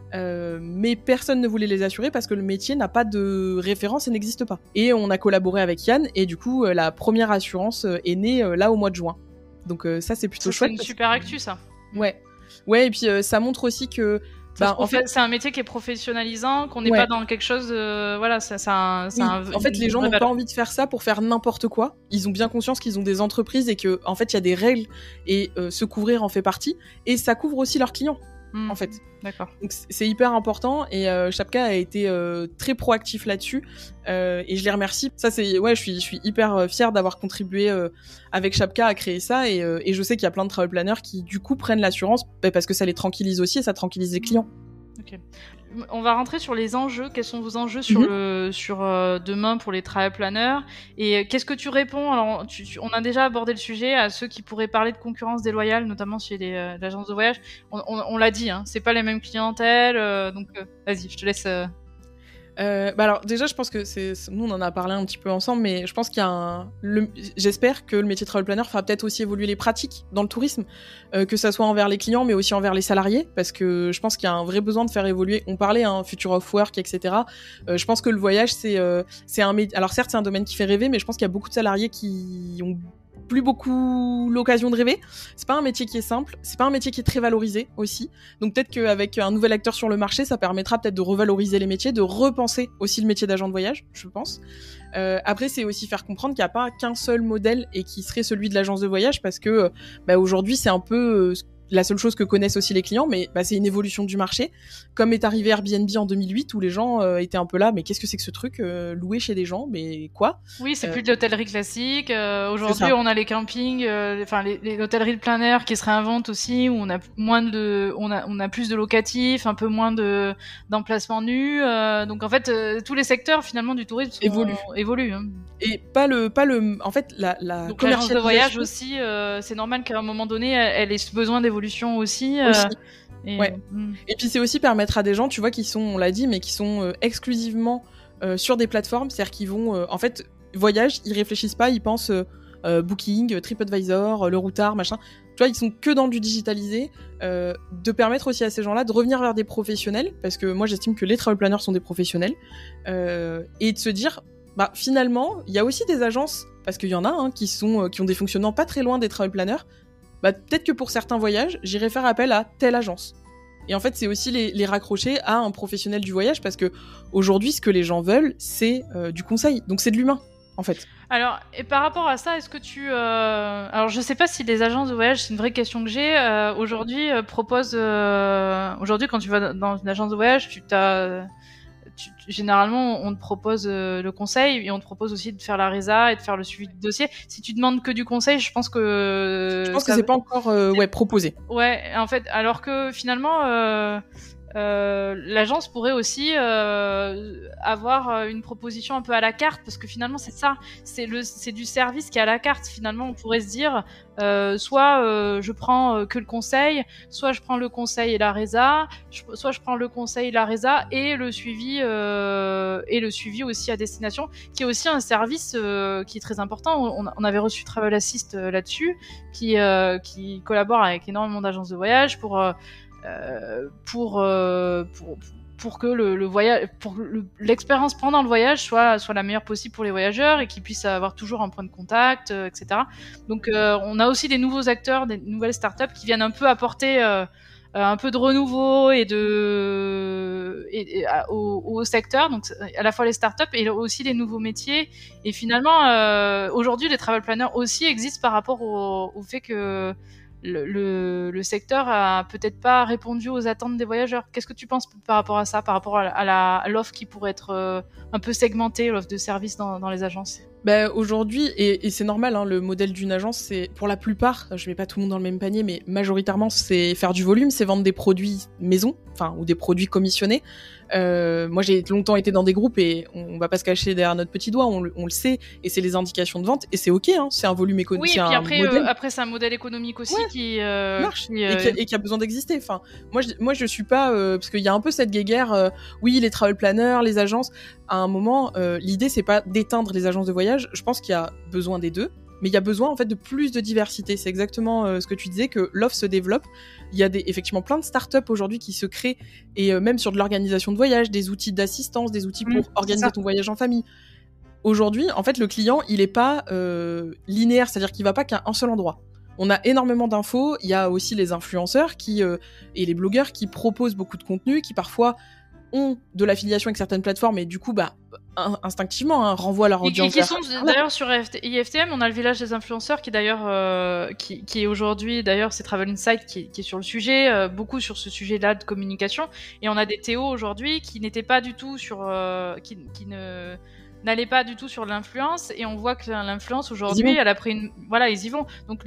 mais personne ne voulait les assurer parce que le métier n'a pas de référence et n'existe pas. Et on a collaboré avec Yann et du coup la première assurance est née là au mois de juin. Donc ça c'est plutôt chouette. C'est une super actu ça. Ouais, et puis ça montre aussi que en fait, c'est un métier qui est professionnalisant, qu'on n'est pas dans quelque chose. En fait, les gens n'ont pas envie de faire ça pour faire n'importe quoi. Ils ont bien conscience qu'ils ont des entreprises et que, en fait, il y a des règles et se couvrir en fait partie. Et ça couvre aussi leurs clients, en fait. D'accord. Donc c'est hyper important et Chapka a été très proactif là-dessus et je les remercie. Ça je suis hyper fière d'avoir contribué avec Chapka à créer ça et je sais qu'il y a plein de travel planners qui du coup prennent l'assurance parce que ça les tranquillise aussi et ça tranquillise les clients. Ok. On va rentrer sur les enjeux. Quels sont vos enjeux sur demain pour les travel planners? Et qu'est-ce que tu réponds? Alors, on a déjà abordé le sujet à ceux qui pourraient parler de concurrence déloyale, notamment chez l'agence de voyage. On l'a dit, hein, c'est pas les mêmes clientèles. Donc, vas-y, je te laisse. Alors déjà, je pense que nous on en a parlé un petit peu ensemble, mais je pense qu'il y a j'espère que le métier de travel planner fera peut-être aussi évoluer les pratiques dans le tourisme, que ça soit envers les clients, mais aussi envers les salariés, parce que je pense qu'il y a un vrai besoin de faire évoluer. On parlait future of work, etc. Je pense que le voyage c'est un alors certes c'est un domaine qui fait rêver, mais je pense qu'il y a beaucoup de salariés qui ont plus beaucoup l'occasion de rêver. C'est pas un métier qui est simple, c'est pas un métier qui est très valorisé aussi. Donc peut-être qu'avec un nouvel acteur sur le marché, ça permettra peut-être de revaloriser les métiers, de repenser aussi le métier d'agent de voyage, je pense. Après, c'est aussi faire comprendre qu'il n'y a pas qu'un seul modèle et qui serait celui de l'agence de voyage, parce que aujourd'hui, c'est un peu la seule chose que connaissent aussi les clients, mais c'est une évolution du marché. Comme est arrivé Airbnb en 2008, où les gens étaient un peu là, mais qu'est-ce que c'est que ce truc loué chez des gens, mais quoi? Oui, c'est plus de l'hôtellerie classique. Aujourd'hui, on a les campings, les hôtelleries de plein air qui se réinventent aussi, où on a on a plus de locatifs, un peu moins d'emplacements nus. Donc en fait, tous les secteurs finalement du tourisme évoluent. Hein. Et en fait, la donc l'agence de voyage aussi, c'est normal qu'à un moment donné, elle ait besoin d'évolution aussi. Et puis c'est aussi permettre à des gens, tu vois, qui sont, on l'a dit, mais qui sont exclusivement sur des plateformes, c'est-à-dire qu'ils vont, en fait, voyage, ils réfléchissent pas, ils pensent Booking, TripAdvisor, Le Routard, machin. Tu vois, ils sont que dans du digitalisé. De permettre aussi à ces gens-là de revenir vers des professionnels, parce que moi j'estime que les travel planners sont des professionnels, et de se dire, finalement, il y a aussi des agences, parce qu'il y en a qui ont des fonctionnements pas très loin des travel planners. Peut-être que pour certains voyages, j'irai faire appel à telle agence. Et en fait, c'est aussi les raccrocher à un professionnel du voyage, parce que aujourd'hui, ce que les gens veulent, c'est du conseil. Donc c'est de l'humain, en fait. Alors, et par rapport à ça, est-ce que alors je sais pas si les agences de voyage, c'est une vraie question que j'ai. Aujourd'hui, aujourd'hui, quand tu vas dans une agence de voyage, généralement, on te propose le conseil et on te propose aussi de faire la résa et de faire le suivi du dossier. Si tu demandes que du conseil, je pense que c'est pas encore proposé. Ouais, en fait, alors que finalement, l'agence pourrait aussi avoir une proposition un peu à la carte, parce que finalement c'est ça, c'est du service qui est à la carte. Finalement, on pourrait se dire soit je prends que le conseil, soit je prends le conseil et la résa, soit je prends le conseil et la résa et le suivi aussi à destination, qui est aussi un service qui est très important. On avait reçu Travel Assist là-dessus, qui collabore avec énormément d'agences de voyage pour que le voyage, l'expérience pendant le voyage soit la meilleure possible pour les voyageurs et qu'ils puissent avoir toujours un point de contact, etc. Donc on a aussi des nouveaux acteurs, des nouvelles startups qui viennent un peu apporter un peu de renouveau au secteur, donc à la fois les startups et aussi les nouveaux métiers. Et finalement, aujourd'hui, les travel planners aussi existent par rapport au fait que le secteur a peut-être pas répondu aux attentes des voyageurs. Qu'est-ce que tu penses par rapport à ça, par rapport à l'offre qui pourrait être un peu segmentée, l'offre de service dans les agences? Aujourd'hui, et c'est normal, le modèle d'une agence, c'est pour la plupart, je mets pas tout le monde dans le même panier, mais majoritairement, c'est faire du volume, c'est vendre des produits maison, ou des produits commissionnés. Moi, j'ai longtemps été dans des groupes et on va pas se cacher derrière notre petit doigt, on le sait, et c'est les indications de vente, et c'est ok, c'est un volume économique. Oui, et puis après, c'est un modèle économique aussi qui marche et qui a besoin d'exister. Enfin, moi, je suis pas parce qu'il y a un peu cette guéguerre. Oui, les travel planners, les agences. À un moment, l'idée c'est pas d'éteindre les agences de voyage. Je pense qu'il y a besoin des deux. Mais il y a besoin en fait de plus de diversité. C'est exactement ce que tu disais, que l'offre se développe. Il y a effectivement plein de startups aujourd'hui qui se créent, et même sur de l'organisation de voyage, des outils d'assistance, des outils pour organiser ton voyage en famille. Aujourd'hui, en fait, le client, il est pas linéaire, c'est-à-dire qu'il va pas qu'à un seul endroit. On a énormément d'infos. Il y a aussi les influenceurs et les blogueurs qui proposent beaucoup de contenu, qui parfois ont de l'affiliation avec certaines plateformes, et du coup, instinctivement, renvoient leur audience. Et qui sont d'ailleurs sur IFTM, on a le village des influenceurs qui d'ailleurs, qui est aujourd'hui, d'ailleurs, c'est Travel Insight qui est sur le sujet, beaucoup sur ce sujet-là de communication. Et on a des Théo aujourd'hui qui n'étaient pas du tout sur, qui n'allaient pas du tout sur l'influence, et on voit que l'influence aujourd'hui, elle a pris voilà, ils y vont. Donc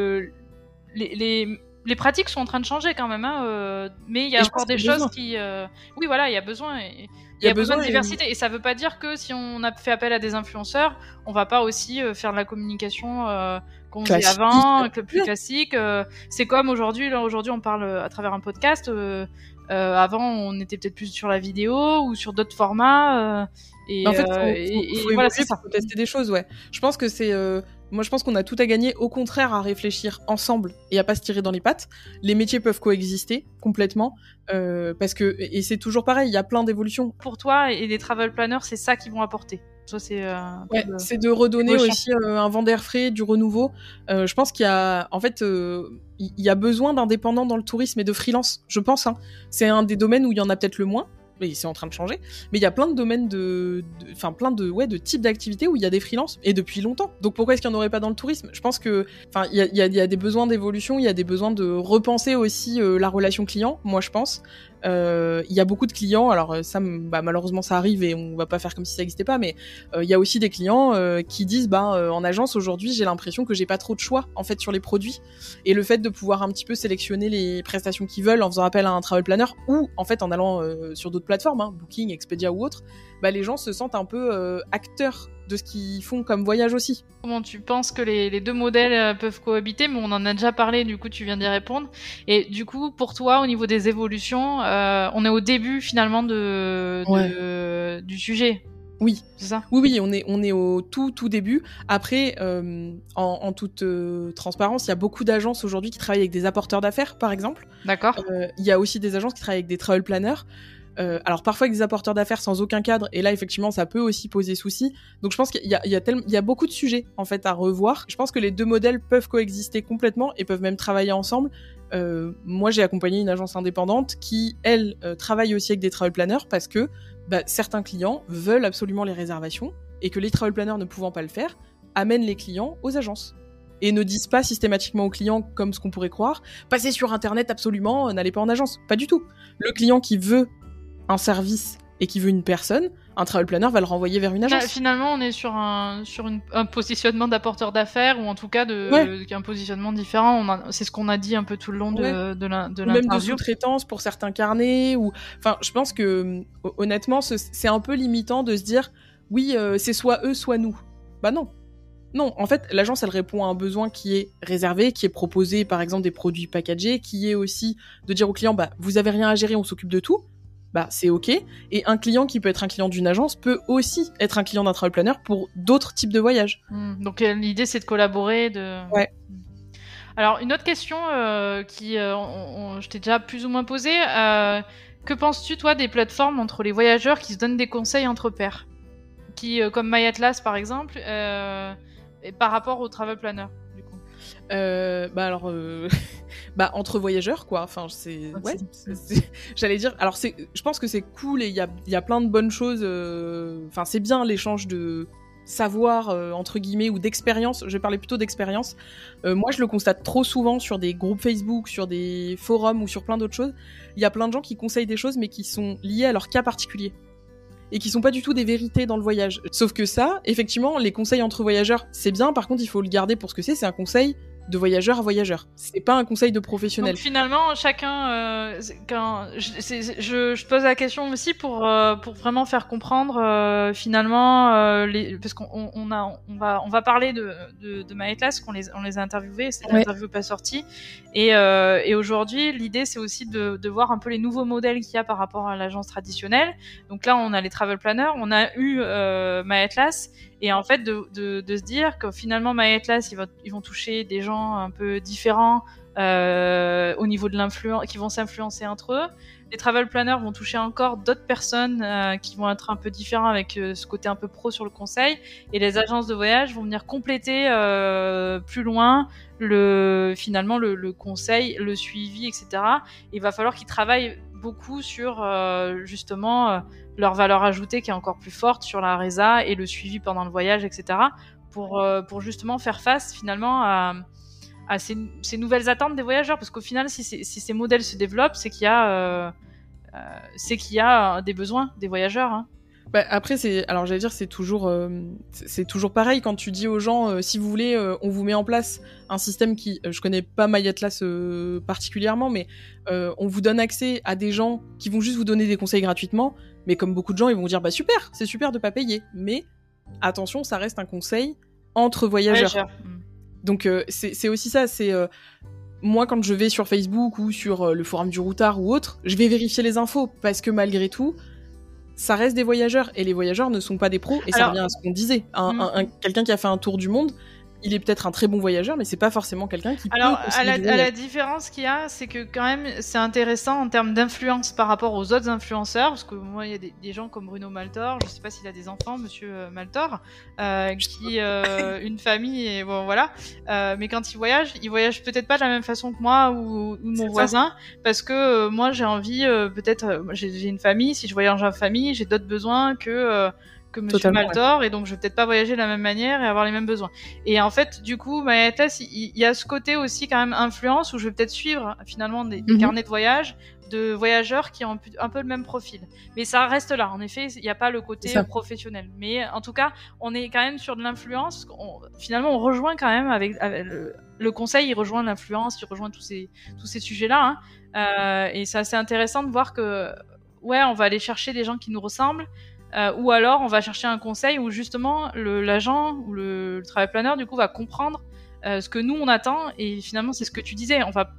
les pratiques sont en train de changer quand même, mais il y a encore des choses qui... Oui, voilà, il y a besoin. Il y a besoin de diversité. Et ça veut pas dire que si on a fait appel à des influenceurs, on va pas aussi faire de la communication qu'on faisait avant, plus classique. C'est comme aujourd'hui. Là, aujourd'hui, on parle à travers un podcast. Avant, on était peut-être plus sur la vidéo ou sur d'autres formats. En fait, faut voilà, c'est ça. Faut tester des choses, ouais. Je pense que c'est... Moi, je pense qu'on a tout à gagner, au contraire, à réfléchir ensemble et à pas se tirer dans les pattes. Les métiers peuvent coexister complètement, parce que, et c'est toujours pareil, il y a plein d'évolutions. Pour toi et les travel planners, c'est ça qu'ils vont apporter. toi, c'est c'est de redonner aussi un vent d'air frais, du renouveau. Je pense qu'il y a, en fait, il y a besoin d'indépendants dans le tourisme et de freelance, je pense. Hein. C'est un des domaines où il y en a peut-être le moins. Mais c'est en train de changer. Mais il y a plein de domaines plein de types d'activités où il y a des freelances, et depuis longtemps. Donc pourquoi est-ce qu'il n'y en aurait pas dans le tourisme ? Je pense que, il y a des besoins d'évolution, il y a des besoins de repenser aussi la relation client, moi je pense. Il y a beaucoup de clients, alors ça, malheureusement ça arrive et on va pas faire comme si ça n'existait pas, mais il y a aussi des clients qui disent, en agence aujourd'hui, j'ai l'impression que j'ai pas trop de choix en fait sur les produits, et le fait de pouvoir un petit peu sélectionner les prestations qu'ils veulent en faisant appel à un travel planner, ou en fait en allant sur d'autres plateformes, hein, Booking, Expedia ou autres, les gens se sentent un peu acteurs de ce qu'ils font comme voyage aussi. Comment tu penses que les deux modèles peuvent cohabiter ? Mais on en a déjà parlé, du coup tu viens d'y répondre. Et du coup, pour toi, au niveau des évolutions, on est au début finalement du sujet. Oui, c'est ça ? Oui, on est au tout début. Après, en toute transparence, il y a beaucoup d'agences aujourd'hui qui travaillent avec des apporteurs d'affaires, par exemple. D'accord. Il y a aussi des agences qui travaillent avec des travel planners. Alors parfois avec des apporteurs d'affaires sans aucun cadre, et là effectivement ça peut aussi poser souci. Donc je pense qu'il y a beaucoup de sujets en fait à revoir. Je pense que les deux modèles peuvent coexister complètement et peuvent même travailler ensemble. Moi j'ai accompagné une agence indépendante qui elle travaille aussi avec des travel planners parce que certains clients veulent absolument les réservations, et que les travel planners ne pouvant pas le faire amènent les clients aux agences. Et ne disent pas systématiquement aux clients, comme ce qu'on pourrait croire, passez sur internet absolument, n'allez pas en agence. Pas du tout. Le client qui veut un service et qui veut une personne, un travel planner va le renvoyer vers une agence. Finalement, on est sur un positionnement d'apporteur d'affaires, ou en tout cas un positionnement différent. C'est ce qu'on a dit un peu tout le long de l'interview. Même de sous-traitance pour certains carnets. Enfin, je pense que honnêtement, c'est un peu limitant de se dire oui, c'est soit eux, soit nous. Non. Non, en fait, l'agence, elle répond à un besoin qui est réservé, qui est proposé, par exemple, des produits packagés, qui est aussi de dire au client, vous avez rien à gérer, on s'occupe de tout. C'est ok. Et un client qui peut être un client d'une agence peut aussi être un client d'un travel planner pour d'autres types de voyages. Donc l'idée, c'est de collaborer. Ouais. Alors, une autre question je t'ai déjà plus ou moins posée. Que penses-tu, toi, des plateformes entre les voyageurs qui se donnent des conseils entre pairs, comme MyAtlas, par exemple, et par rapport aux travel planners, du coup ? Entre voyageurs, quoi. Enfin, j'allais dire. Alors, je pense que c'est cool, et il y a plein de bonnes choses. Enfin, c'est bien l'échange de savoir, entre guillemets, ou d'expérience. Je vais parler plutôt d'expérience. Moi, je le constate trop souvent sur des groupes Facebook, sur des forums ou sur plein d'autres choses. Il y a plein de gens qui conseillent des choses, mais qui sont liées à leur cas particulier, et qui sont pas du tout des vérités dans le voyage. Sauf que ça, effectivement, les conseils entre voyageurs, c'est bien. Par contre, il faut le garder pour ce que c'est un conseil de voyageur à voyageur. C'est pas un conseil de professionnel. Donc finalement, chacun... je pose la question aussi pour vraiment faire comprendre finalement... parce qu'on va parler de MyAtlas, on les a interviewés, c'est l'interview pas sortie. Et aujourd'hui, l'idée, c'est aussi de voir un peu les nouveaux modèles qu'il y a par rapport à l'agence traditionnelle. Donc là, on a les travel planners, on a eu MyAtlas, et en fait, de se dire que finalement, MyAtlas, ils vont toucher des gens un peu différents au niveau de l'influence, qui vont s'influencer entre eux. Les travel planners vont toucher encore d'autres personnes qui vont être un peu différents, avec ce côté un peu pro sur le conseil. Et les agences de voyage vont venir compléter plus loin finalement le conseil, le suivi, etc. Et il va falloir qu'ils travaillent beaucoup sur justement leur valeur ajoutée, qui est encore plus forte sur la résa et le suivi pendant le voyage, etc. pour justement faire face finalement à ces nouvelles attentes des voyageurs, parce qu'au final, si ces modèles se développent, c'est qu'il y a des besoins des voyageurs. Hein. Après, c'est toujours pareil quand tu dis aux gens, si vous voulez, on vous met en place un système qui, je connais pas MyAtlas particulièrement, mais on vous donne accès à des gens qui vont juste vous donner des conseils gratuitement, mais comme beaucoup de gens, ils vont vous dire, super, c'est super de pas payer, mais attention, ça reste un conseil entre voyageurs. Donc c'est aussi ça, c'est... moi, quand je vais sur Facebook ou sur le forum du Routard ou autre, je vais vérifier les infos, parce que malgré tout, ça reste des voyageurs, et les voyageurs ne sont pas des pros, et ça revient à ce qu'on disait. Quelqu'un qui a fait un tour du monde, il est peut-être un très bon voyageur, mais c'est pas forcément quelqu'un qui Alors, peut conseiller du voyage. la différence qu'il y a, c'est que quand même, c'est intéressant en termes d'influence par rapport aux autres influenceurs, parce que moi, il y a des gens comme Bruno Maltor, je sais pas s'il a des enfants, Monsieur Maltor, qui une famille et bon voilà. Mais quand il voyage peut-être pas de la même façon que moi ou mon voisin, parce que moi j'ai envie peut-être j'ai une famille, si je voyage en famille, j'ai d'autres besoins que Monsieur Maltor, et donc je vais peut-être pas voyager de la même manière et avoir les mêmes besoins. Et en fait, du coup, MyAtlas, il y a ce côté aussi quand même influence où je vais peut-être suivre finalement des carnets de voyage de voyageurs qui ont un peu le même profil. Mais ça reste là. En effet, il n'y a pas le côté professionnel. Mais en tout cas, on est quand même sur de l'influence. Finalement, on rejoint quand même avec le conseil, il rejoint l'influence, il rejoint tous ces sujets-là. Et c'est assez intéressant de voir que, ouais, on va aller chercher des gens qui nous ressemblent. Ou alors on va chercher un conseil où justement l'agent ou le travail planner du coup va comprendre ce que nous on attend, et finalement c'est ce que tu disais, on va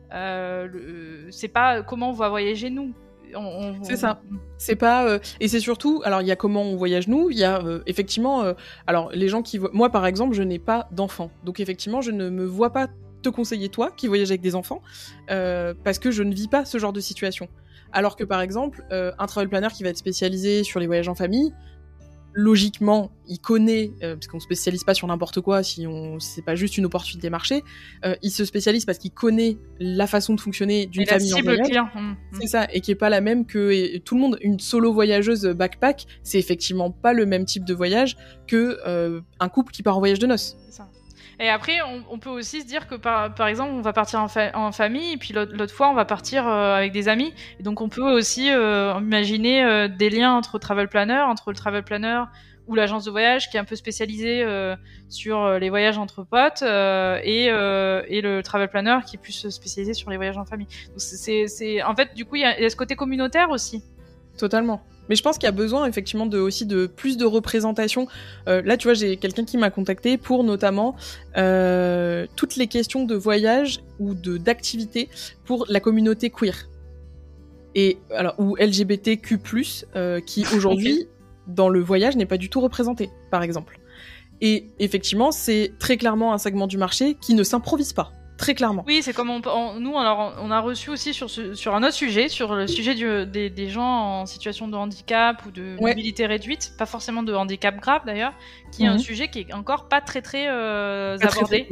c'est pas comment on va voyager nous. C'est ça. C'est pas et c'est surtout, alors il y a comment on voyage nous, il y a effectivement alors les gens qui moi par exemple je n'ai pas d'enfants, donc effectivement je ne me vois pas te conseiller toi qui voyage avec des enfants parce que je ne vis pas ce genre de situation. Alors que par exemple, un travel planner qui va être spécialisé sur les voyages en famille, logiquement, il connaît, parce qu'on se spécialise pas sur n'importe quoi, c'est pas juste une opportunité marché, il se spécialise parce qu'il connaît la façon de fonctionner d'une famille en voyage. Client. C'est ça, et qui est pas la même que tout le monde. Une solo voyageuse backpack, c'est effectivement pas le même type de voyage que un couple qui part en voyage de noces. C'est ça. Et après, on peut aussi se dire que par exemple, on va partir en famille, et puis l'autre fois, on va partir avec des amis. Et donc, on peut aussi imaginer des liens entre le travel planner ou l'agence de voyage qui est un peu spécialisée sur les voyages entre potes et le travel planner qui est plus spécialisé sur les voyages en famille. Donc, en fait, du coup, il y a ce côté communautaire aussi. Totalement. Mais je pense qu'il y a besoin effectivement aussi de plus de représentation. Là, tu vois, j'ai quelqu'un qui m'a contacté pour notamment toutes les questions de voyage ou d'activité pour la communauté queer. Et alors, ou LGBTQ+, qui aujourd'hui, dans le voyage, n'est pas du tout représenté, par exemple. Et effectivement, c'est très clairement un segment du marché qui ne s'improvise pas. Très clairement. Oui, c'est comme nous, alors on a reçu aussi sur un autre sujet, sur le sujet des gens en situation de handicap ou de mobilité réduite, pas forcément de handicap grave d'ailleurs, qui est un sujet qui est encore pas très abordé.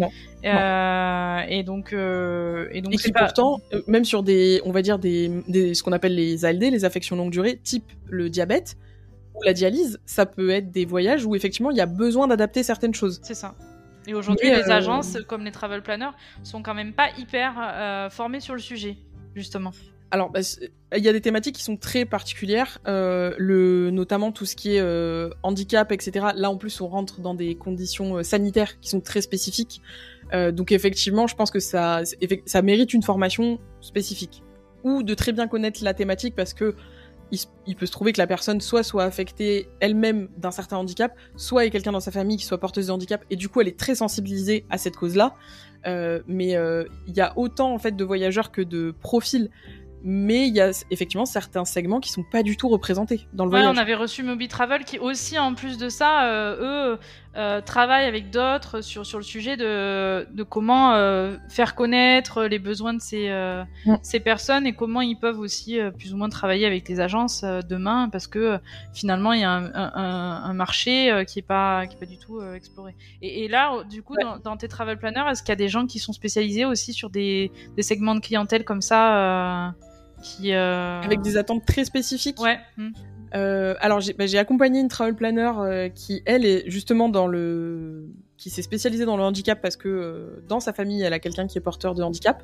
Et donc qui pourtant, même sur on va dire ce qu'on appelle les ALD, les affections longue durée, type le diabète ou la dialyse, ça peut être des voyages où effectivement il y a besoin d'adapter certaines choses. C'est ça. Et aujourd'hui, les agences, comme les travel planners, sont quand même pas hyper formées sur le sujet, justement. Alors, il y a des thématiques qui sont très particulières, notamment tout ce qui est handicap, etc. Là, en plus, on rentre dans des conditions sanitaires qui sont très spécifiques. Donc, effectivement, je pense que ça mérite une formation spécifique. Ou de très bien connaître la thématique, parce que il peut se trouver que la personne soit affectée elle-même d'un certain handicap, soit ait quelqu'un dans sa famille qui soit porteuse de handicap, et du coup elle est très sensibilisée à cette cause-là. Mais il y a autant en fait de voyageurs que de profils, mais il y a effectivement certains segments qui sont pas du tout représentés dans le voyage. On avait reçu Moby Travel qui aussi, en plus de ça, eux travaillent avec d'autres sur le sujet de comment faire connaître les besoins de ces personnes et comment ils peuvent aussi plus ou moins travailler avec les agences demain, parce que finalement il y a un marché qui est pas du tout exploré. Et là, du coup, dans tes travel planners, est-ce qu'il y a des gens qui sont spécialisés aussi sur des segments de clientèle comme ça avec des attentes très spécifiques? Ouais. Alors j'ai accompagné une travel planner qui elle est justement qui s'est spécialisée dans le handicap parce que dans sa famille elle a quelqu'un qui est porteur de handicap.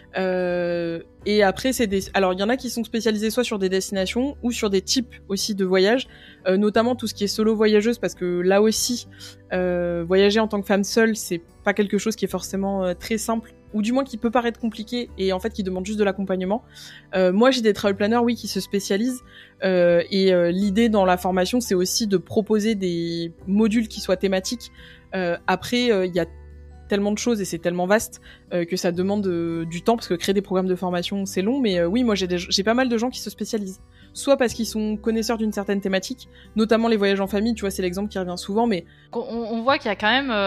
Et après alors il y en a qui sont spécialisés soit sur des destinations ou sur des types aussi de voyages, notamment tout ce qui est solo voyageuse, parce que là aussi voyager en tant que femme seule c'est pas quelque chose qui est forcément très simple, ou du moins qui peut paraître compliqué et en fait qui demande juste de l'accompagnement. Moi j'ai des travel planners qui se spécialisent et l'idée dans la formation c'est aussi de proposer des modules qui soient thématiques. Après il y a tellement de choses et c'est tellement vaste que ça demande du temps, parce que créer des programmes de formation c'est long, mais oui moi j'ai pas mal de gens qui se spécialisent. soit parce qu'ils sont connaisseurs d'une certaine thématique, notamment les voyages en famille, tu vois, c'est l'exemple qui revient souvent, mais on voit qu'il y a quand même,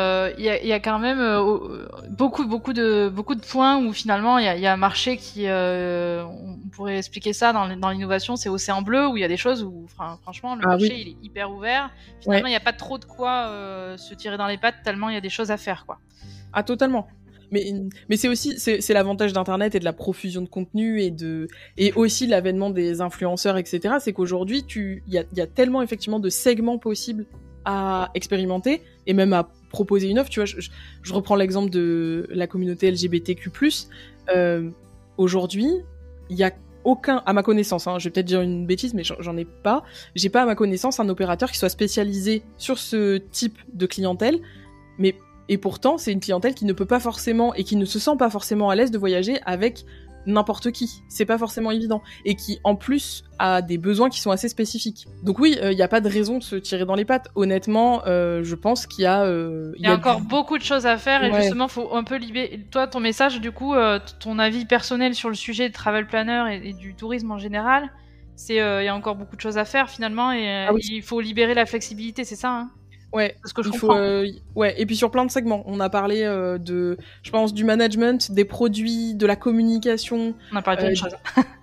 beaucoup de points où finalement il y a un marché qui, on pourrait expliquer ça dans l'innovation, c'est Océan Bleu, où il y a des choses où, franchement, le marché il est hyper ouvert. Finalement, il n'y a pas trop de quoi se tirer dans les pattes tellement il y a des choses à faire, quoi. Ah, totalement. Mais c'est aussi c'est l'avantage d'internet et de la profusion de contenu et aussi l'avènement des influenceurs, etc. C'est qu'aujourd'hui il y a tellement effectivement de segments possibles à expérimenter et même à proposer une offre. Tu vois, je reprends l'exemple de la communauté LGBTQ+. Aujourd'hui, il y a aucun, à ma connaissance, je vais peut-être dire une bêtise, mais j'en ai pas. J'ai pas à ma connaissance un opérateur qui soit spécialisé sur ce type de clientèle, et pourtant, c'est une clientèle qui ne peut pas forcément et qui ne se sent pas forcément à l'aise de voyager avec n'importe qui. C'est pas forcément évident. Et qui, en plus, a des besoins qui sont assez spécifiques. Donc oui, il n'y a pas de raison de se tirer dans les pattes. Honnêtement, je pense qu'il y a... il y a encore beaucoup de choses à faire et justement, faut un peu libérer... Toi, ton message, du coup, ton avis personnel sur le sujet de travel planner et du tourisme en général, c'est il y a encore beaucoup de choses à faire finalement et il faut libérer la flexibilité, c'est ça, hein? Ouais, parce que je comprends. Et puis sur plein de segments, on a parlé je pense, du management, des produits, de la communication. On a parlé de choses.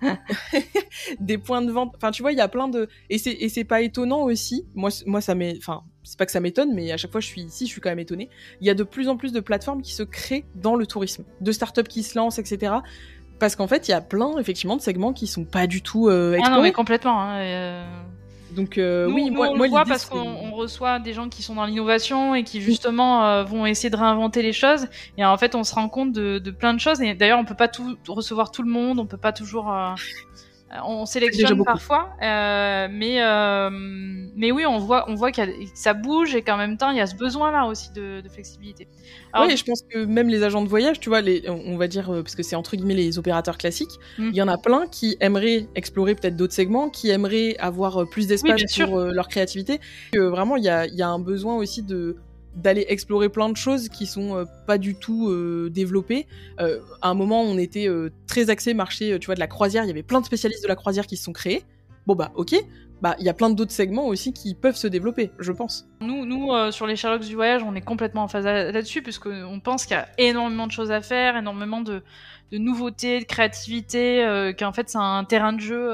Des points de vente. Enfin, tu vois, il y a plein de et c'est pas étonnant aussi. Moi ça c'est pas que ça m'étonne, mais à chaque fois je suis quand même étonnée. Il y a de plus en plus de plateformes qui se créent dans le tourisme, de startups qui se lancent, etc. Parce qu'en fait, il y a plein effectivement de segments qui sont pas du tout explorés. Ah non, mais complètement. Donc nous, on le voit parce qu'on reçoit des gens qui sont dans l'innovation et qui justement vont essayer de réinventer les choses et en fait on se rend compte de plein de choses et d'ailleurs on peut pas recevoir tout le monde, on peut pas toujours on sélectionne parfois mais oui on voit que ça bouge et qu'en même temps il y a ce besoin là aussi de flexibilité. Alors, oui, je pense que même les agents de voyage, tu vois, on va dire, parce que c'est entre guillemets les opérateurs classiques, il y en a plein qui aimeraient explorer peut-être d'autres segments, qui aimeraient avoir plus d'espace pour leur créativité. Vraiment, il y a un besoin aussi d'aller explorer plein de choses qui sont pas du tout développées. À un moment, on était très axé marché, tu vois, de la croisière. Il y avait plein de spécialistes de la croisière qui se sont créés. Bon bah ok. Bah, il y a plein d'autres segments aussi qui peuvent se développer, je pense. Nous sur les Sherlocks du voyage, on est complètement en phase là-dessus, puisqu'on pense qu'il y a énormément de choses à faire, énormément de nouveautés, de créativité, qu'en fait c'est un terrain de jeu.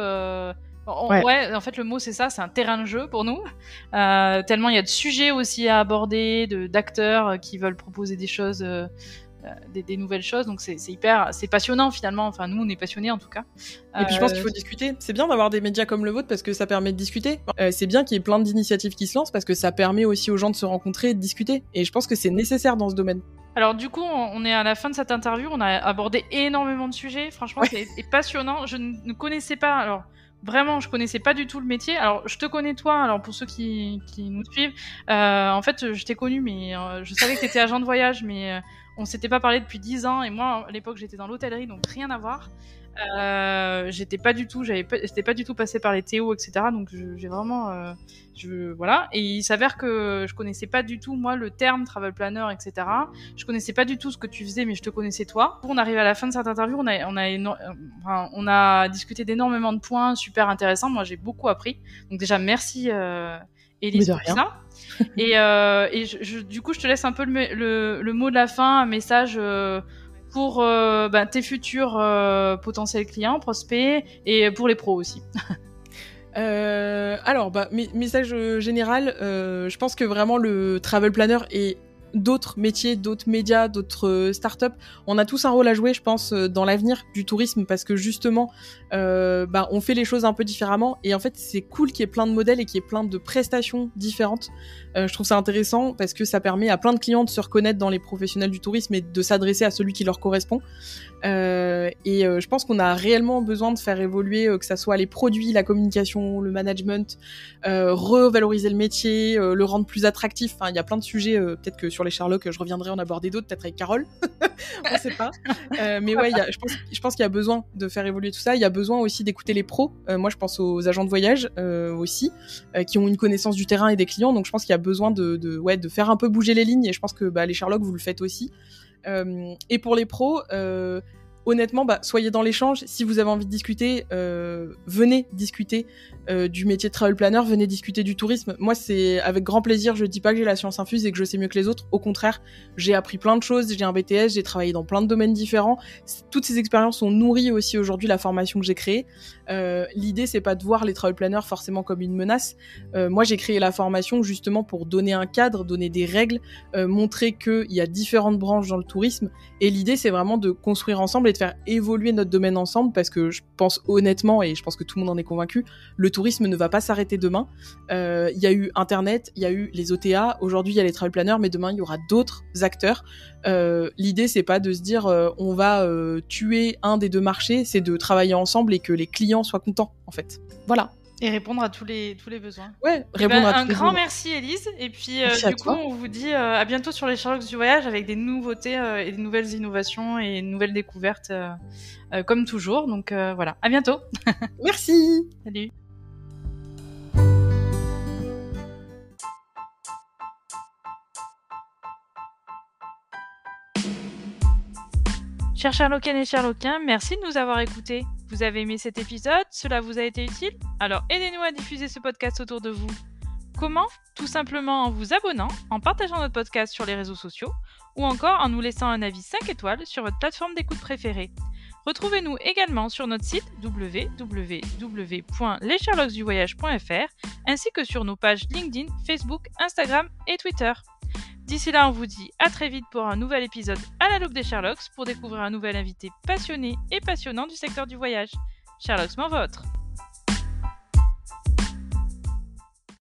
En fait le mot c'est ça, c'est un terrain de jeu pour nous. Tellement il y a de sujets aussi à aborder, d'acteurs qui veulent proposer des choses. Des nouvelles choses, donc c'est passionnant finalement. Enfin, nous on est passionnés en tout cas. Et puis je pense qu'il faut discuter. C'est bien d'avoir des médias comme le vôtre parce que ça permet de discuter. C'est bien qu'il y ait plein d'initiatives qui se lancent parce que ça permet aussi aux gens de se rencontrer et de discuter. Et je pense que c'est nécessaire dans ce domaine. Alors du coup, on est à la fin de cette interview. On a abordé énormément de sujets. Franchement, c'est passionnant. Je ne connaissais pas. Alors vraiment, je connaissais pas du tout le métier. Alors, je te connais toi. Alors pour ceux qui nous suivent, en fait, je t'ai connu, mais je savais que t'étais agent de voyage, mais on s'était pas parlé depuis 10 ans. Et moi, à l'époque, j'étais dans l'hôtellerie, donc rien à voir. J'étais pas du tout passée par les Théo, etc. Donc j'ai vraiment, voilà. Et il s'avère que je connaissais pas du tout moi le terme travel planner, etc. Je connaissais pas du tout ce que tu faisais, mais je te connaissais toi. On arrive à la fin de cette interview, on a discuté d'énormément de points super intéressants. Moi, j'ai beaucoup appris. Donc déjà, merci Élise pour ça. Et du coup, je te laisse un peu le mot de la fin, un message. Pour tes futurs potentiels clients, prospects, et pour les pros aussi. Alors, message général, je pense que vraiment le travel planner et d'autres métiers, d'autres médias, d'autres startups, on a tous un rôle à jouer, je pense, dans l'avenir du tourisme, parce que justement, on fait les choses un peu différemment, et en fait, c'est cool qu'il y ait plein de modèles et qu'il y ait plein de prestations différentes. Je trouve ça intéressant parce que ça permet à plein de clients de se reconnaître dans les professionnels du tourisme et de s'adresser à celui qui leur correspond. Je pense qu'on a réellement besoin de faire évoluer, que ça soit les produits, la communication, le management, revaloriser le métier, le rendre plus attractif. Enfin, il y a plein de sujets, peut-être que sur les Sherlock, je reviendrai en aborder d'autres, peut-être avec Carole. On sait pas. Mais ouais, je pense qu'il y a besoin de faire évoluer tout ça. Il y a besoin aussi d'écouter les pros. Moi, je pense aux agents de voyage aussi, qui ont une connaissance du terrain et des clients. Donc, je pense qu'il y a besoin de faire un peu bouger les lignes. Et je pense que les Sherlock, vous le faites aussi. Et pour les pros, honnêtement, soyez dans l'échange. Si vous avez envie de discuter, venez discuter du métier de travel planner, venez discuter du tourisme. Moi, c'est avec grand plaisir. Je dis pas que j'ai la science infuse et que je sais mieux que les autres. Au contraire, j'ai appris plein de choses. J'ai un BTS, j'ai travaillé dans plein de domaines différents. Toutes ces expériences ont nourri aussi aujourd'hui la formation que j'ai créée. L'idée, c'est pas de voir les travel planners forcément comme une menace. Moi, j'ai créé la formation justement pour donner un cadre, donner des règles, montrer qu'il y a différentes branches dans le tourisme. Et l'idée, c'est vraiment de construire ensemble et de faire évoluer notre domaine ensemble, parce que je pense honnêtement, et je pense que tout le monde en est convaincu, le tourisme ne va pas s'arrêter demain. Il y a eu Internet, il y a eu les OTA, aujourd'hui il y a les travel planners, mais demain il y aura d'autres acteurs. L'idée, c'est pas de se dire on va tuer un des deux marchés, c'est de travailler ensemble et que les clients soient contents, en fait. Voilà. Et répondre à tous les besoins. Ouais, répondre à tous les besoins. Un grand merci Élise, et puis du coup on vous dit à bientôt sur les Sherlocks du voyage avec des nouveautés et des nouvelles innovations et de nouvelles découvertes comme toujours, donc voilà, à bientôt. Merci. Salut. Chers Sherlockiennes et Sherlockiens, merci de nous avoir écoutés. Vous avez aimé cet épisode? Cela vous a été utile? Alors aidez-nous à diffuser ce podcast autour de vous. Comment? Tout simplement en vous abonnant, en partageant notre podcast sur les réseaux sociaux, ou encore en nous laissant un avis 5 étoiles sur votre plateforme d'écoute préférée. Retrouvez-nous également sur notre site www.lessherlocksduvoyage.fr ainsi que sur nos pages LinkedIn, Facebook, Instagram et Twitter. D'ici là, on vous dit à très vite pour un nouvel épisode à la loupe des Sherlocks pour découvrir un nouvel invité passionné et passionnant du secteur du voyage. Sherlocks m'en votre.